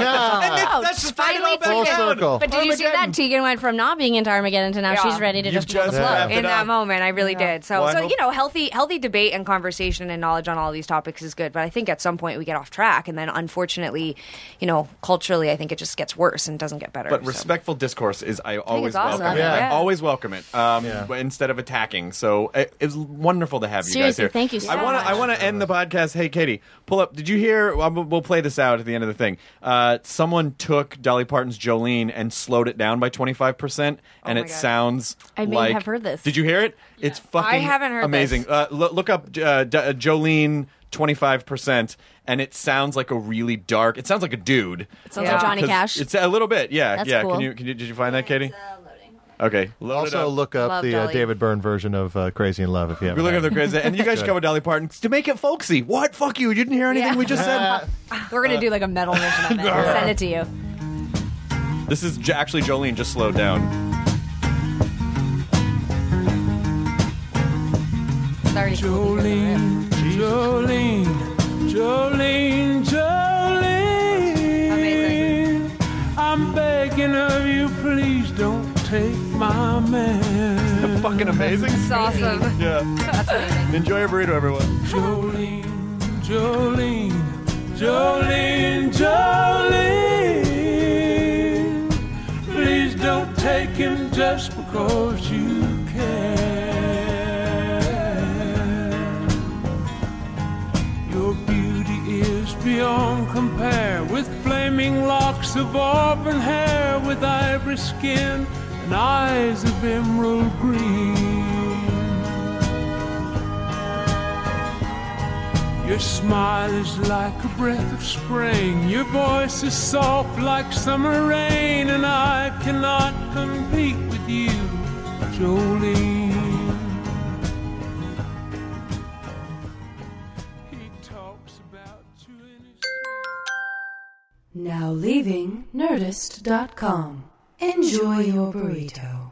that's just finally full circle. But did you see that Tegan went from not being into Armageddon to now she's ready to just pull the plug? In that moment, I really did. So healthy debate and conversation and knowledge on all these topics is good. But I think at some point we get off track, and then unfortunately, culturally, I think it just gets worse and doesn't get better. But respectful discourse is I always welcome it. I always welcome it instead of attacking. So it's wonderful to have you guys here. Thank you so much. I want to end the podcast. Hey, Katie, pull up. Did you hear? We'll play this out at the end of the thing. Someone took Dolly Parton's Jolene and slowed it down by 25%, and it sounds I may have heard this. Did you hear it? It's fucking I haven't heard amazing. Look up Jolene 25%, and it sounds like a really dark. It sounds like a dude. It sounds like Johnny Cash. It's a little bit, yeah. That's yeah. cool. Did you find that, Katie? Okay. Also, look up the David Byrne version of "Crazy in Love" if you haven't. Look up the Crazy, and you guys should cover Dolly Parton to make it folksy. What? Fuck you! You didn't hear anything we just said. We're gonna do like a metal version of it. We'll send it to you. This is actually Jolene. Just slowed down. Jolene, Jolene, Jolene, Jolene. Amazing. I'm begging of you, please don't take my man. Isn't that fucking amazing? It's awesome. Yeah. That's amazing. Enjoy your burrito, everyone. Jolene, Jolene, Jolene, Jolene. Please don't take him just because you can. Your beauty is beyond compare, with flaming locks of auburn hair, with ivory skin and eyes of emerald green. Your smile is like a breath of spring, your voice is soft like summer rain, and I cannot compete with you, Jolene. He talks about you in his... Now leaving Nerdist.com. Enjoy your burrito.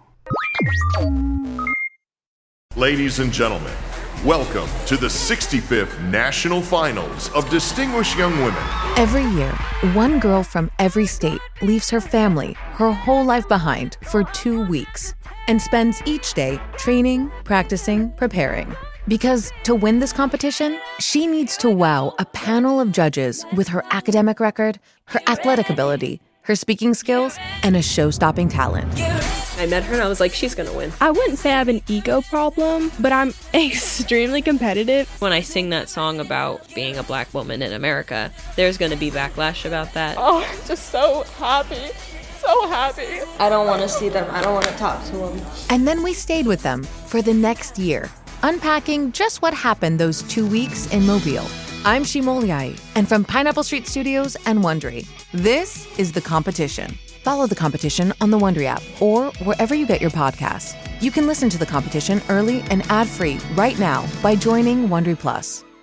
Ladies and gentlemen, welcome to the 65th National Finals of Distinguished Young Women. Every year, one girl from every state leaves her family, her whole life behind for 2 weeks and spends each day training, practicing, preparing. Because to win this competition, she needs to wow a panel of judges with her academic record, her athletic ability, her speaking skills, and a show-stopping talent. I met her and I was like, she's gonna win. I wouldn't say I have an ego problem, but I'm extremely competitive. When I sing that song about being a black woman in America, there's gonna be backlash about that. Oh, I'm just so happy. So happy. I don't want to see them. I don't want to talk to them. And then we stayed with them for the next year, unpacking just what happened those 2 weeks in Mobile. I'm Shimoliai, and from Pineapple Street Studios and Wondery, this is The Competition. Follow The Competition on the Wondery app or wherever you get your podcasts. You can listen to The Competition early and ad-free right now by joining Wondery Plus.